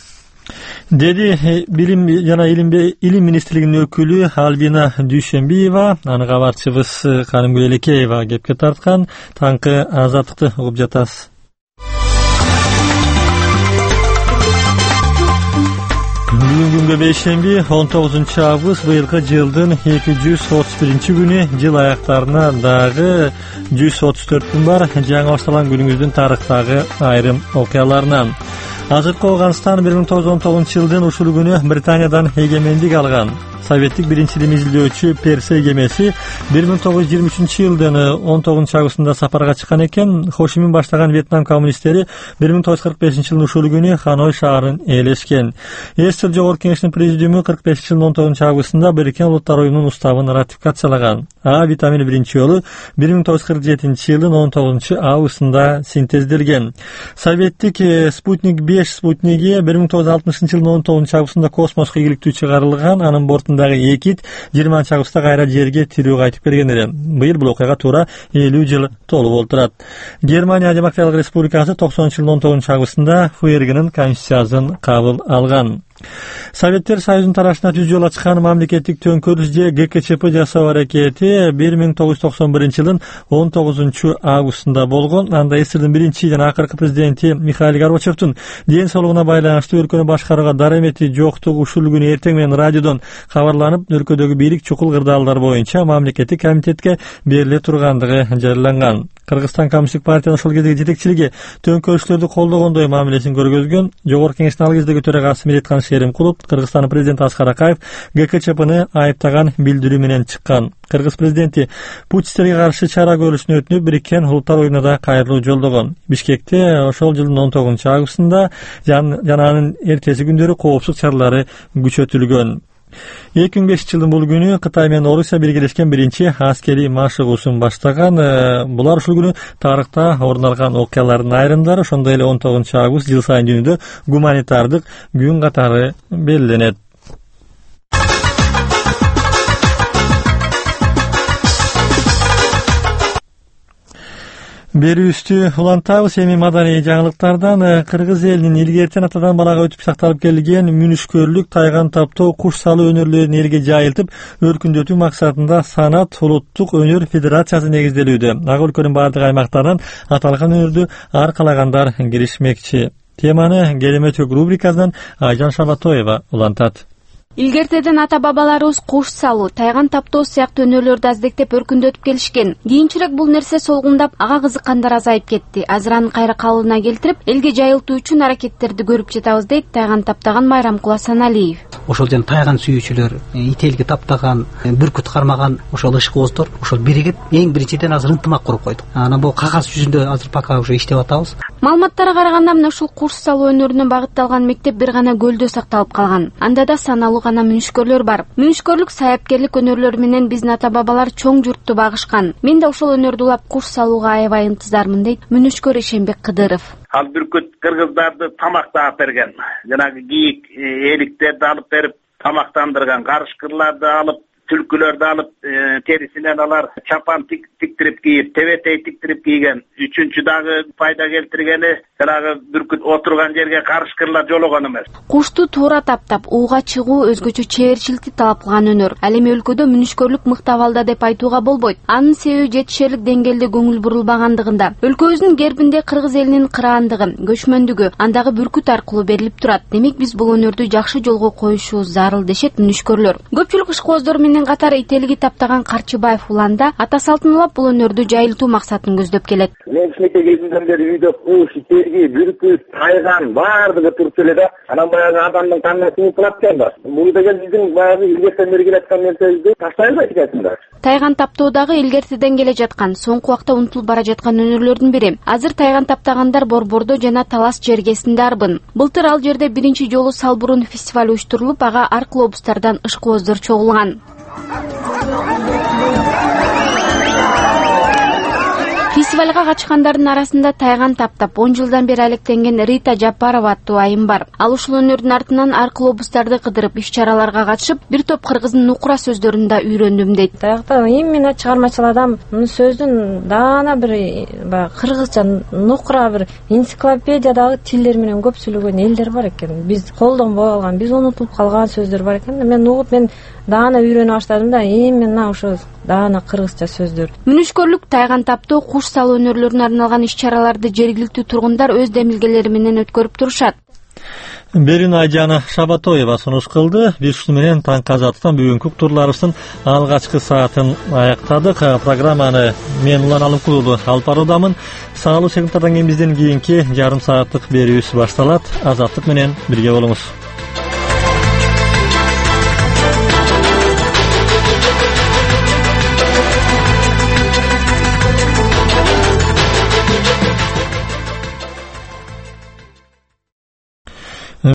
Деди билим жана илим министрлигинин өкүлү Альбина Дүйшөнбиева, аны кабарчыбыз Канымгүл Элекеева кепке тарткан. Таңкы азаттыкты угуп жатасыз. Бүгүнгү бейшемби 19 август быйылкы жылдын 231 күнү, жыл аяктарына дагы 134 күн бар. Жаңы башталган күнүңүздүн тарыхтагы айрым окуяларынан. Азыркы Ауганстан 1919 жылдын ушул күнү Британиядан эгемендик алган. Советтик биринчилик изилдөөчү Персей кемеси 1923 жылдын 19 августунда сапарга чыккан экен. Хошимин баштаган Вьетнам коммунисттери 1945 жылдын ушул күнү Ханой шаарын ээлешкен. СССР Жогорку Кеңешинин президиуму 45 жылдын 19 августунда Бириккен Улуттар уюмунун уставын ратификациялаган. А витамини биринчи жолу 1947 жылдын 19 августунда синтезделген. Советтик Спутник 5 спутниги 1960 жылдын 19 августунда космоско ийгиликтүү чыгарылган. Анын бортундагы Экит 20 августта кайра жерге тирүү кайтып келген эле. Быйыл бул окуяга туура 50 жыл толуп болуп турат. Германия Демократиялык Республикасы 90 жылдын 19 августунда ФРГнын конституциясын кабыл алган. Советтер Союзунун тарашына түз жолго чыккан мамлекеттик төңкөрүш же ГКЧП жасоо аракети 1991 жылдын 19 августунда болгон. Анда СССРдин биринчи жана акыркы президенти Михаил Горбачевдун ден соолугуна байланыштуу өлкөнү башкарууга даремети жоктугу ушул күнү эртең менен радиодон кабарланып, өлкөдөгү бийлик чукул кырдаалдар боюнча мамлекеттик комитетке бериле тургандыгы жарыяланган. Кыргызстан Коммунисттик партиянын ошол кездеги жетекчилиги төңкөрүштөрдү колдогондой мамилесин көргөзгөн. Жогорку Кеңештин ал кездеги төрагасы Миретхан Шеримкулов Кыргызстандын президенти Аскар Акаев ГКЧПны айыптаган билдирүү менен чыккан. Кыргыз президенти путчистерге каршы чара көрүлүшүн өтүнүп, Бириккен Улуттар уюмуна да кайрылуу жолдогон. Бишкекте ошол жылдын 19 августунда жана анын эртеси күндөрү коопсуздук чаралары күчөтүлгөн. 2005 жылдын бул күнү Кытай менен Орусия биргелешкен биринчи аскерий машыгуусун баштаган. Булар ушул күнү тарыхта орун алган окуялардын айрымдары. Ошондой эле 19 август жыл сайын дүйнөдө гуманитардык күн катары белгиленет. Берүүбүздү улантабыз. Эми маданий жаңылыктардан. Кыргыз элинин илгертен атадан балага өтүп сакталып келген мүнүшкөрлүк, тайган таптоо, куш салуу өнөрлөрүн элге жайылтып, өркүндөтүү максатында Санат улуттук өнөр федерациясы негизделүүдө. Ага өлкөнүн бардык аймактарынан аталган өнөрдү аркалагандар киришмекчи. Теманы келемечек рубрикасынан Айжан Шабатоева улантат. Илгертеден ата-бабаларыбыз куш салуу, тайган таптоо сыяктуу өнөрлөрдү аздектеп өркүндөтүп келишкен. Кийинчерээк бул нерсе солгундап, ага кызыккандар азайып кетти. Азыр аны кайра калыбына келтирип, элге жайылтуу үчүн аракеттерди көрүп жатабыз дейт тайган таптаган Майрамкул Асаналиев. Ошол жана тайган сүйүүчүлөр, ителги таптаган, бүркүт кармаган ошол ышкооздор ошол биригип эң биринчиден азыр ынтымак куруп койдук. Анан бул кагаз жүзүндө азыр пока уже иштеп атабыз. Маалыматтарга караганда мына ушул куш салуу өнөрүнө багытталган мектеп бир гана көлдө сакталып калган. Анда да саналуу гана мүнүшкөрлөр бар. Мүнүшкөрлүк, саяпкерлик өнөрлөрү менен биздин ата-бабалар чоң журтту багышкан. Мен да ошол өнөрдү улап куш салууга аябай ынтызармын дейт мүнүшкөр Ишенбек Кыдыров. Ал бүркүт кыргыздарды тамактап берген. Жанагы кийик, эликтерди алып берип тамактандырган, карышкырларды алып түлкүлөрдү алып терисинен алар чапан тиктирип кийип, тебетей тиктирип кийген. Үчүнчү дагы пайда келтиргени жанагы бүркүт отурган жерге карышкырлар жологон эмес. Кушту туура таптап ууга чыгуу өзгөчө чеберчиликти талап кылган өнөр. Ал эми өлкөдө мүнүшкөрлүк мыкты абалда деп айтууга болбойт. Анын себеби жетишерлик деңгээлде көңүл бурулбагандыгында. Өлкөбүздүн гербинде кыргыз элинин кыраандыгы, көчмөндүгү, андагы бүркүт аркылуу берилип турат. Демек биз бул өнөрдү жакшы жолго коюшубуз зарыл дешет мүнүшкөрлөр. Көпчүлүк ишкооздор менен катар ителги таптаган Карчыбаев уланда ата салтын улап бул өнөрдү жайылтуу максатын көздөп келет. Мен кичинекей кезимден бери үйдө куш, ителги, бүркүт, тайган баардыгы туруп эле анан баягы адамдын канына сиңип калат экен да. Бул деген биздин баягы илгертен бери келаткан нерсебизди таштайбыз экенсиңер. Тайган таптоо дагы илгертеден келе жаткан, соңку убакта унутулуп бара жаткан өнөрлөрдүн бири. Азыр тайган таптагандар Борбордо жана Талас жергесинде арбын. Былтыр ал жерде биринчи жолу Салбурун фестиваль уюштурулуп, ага ар клубустардан ишкооздор чогулган. Фестивалга катышкандардын арасында тайган таптап 10 жылдан бери алектенген Рита Жапарова аттуу айым бар. Ал ушул өнөрдүн артынан ар клубустарды кыдырып, иш-чараларга катышып, бир топ кыргыздын нукура сөздөрүн да үйрөндүм дейт. Таякта именно чыгармачыл адам сөздүн даана бир баягы кыргызча нукура бир энциклопедиядагы тилдер менен көп сүйлөгөн элдер бар экен. Биз колдонбой калган, биз унутулуп калган сөздөр бар экен. Мен угуп даана үйрөнө баштадым да, именно ошо даана кыргызча сөздөр. Мүнүшкөрлүк, тайган таптоо, куш салуу өнөрлөрүнө арналган иш-чараларды жергиликтүү тургундар өз демилгелери менен өткөрүп турушат. Берин Айжана Шабатоева сунуш кылды. Биз ушу менен таңкы азаттан бүгүнкү уктурларыбыздын алгачкы саатын аяктадык. Программаны мен Улан Алымкулуу алып баруудамын. Саалуу секундтардан кийин бизден кийинки жарым сааттык берүүбүз башталат. Азаттык менен бирге болуңуз.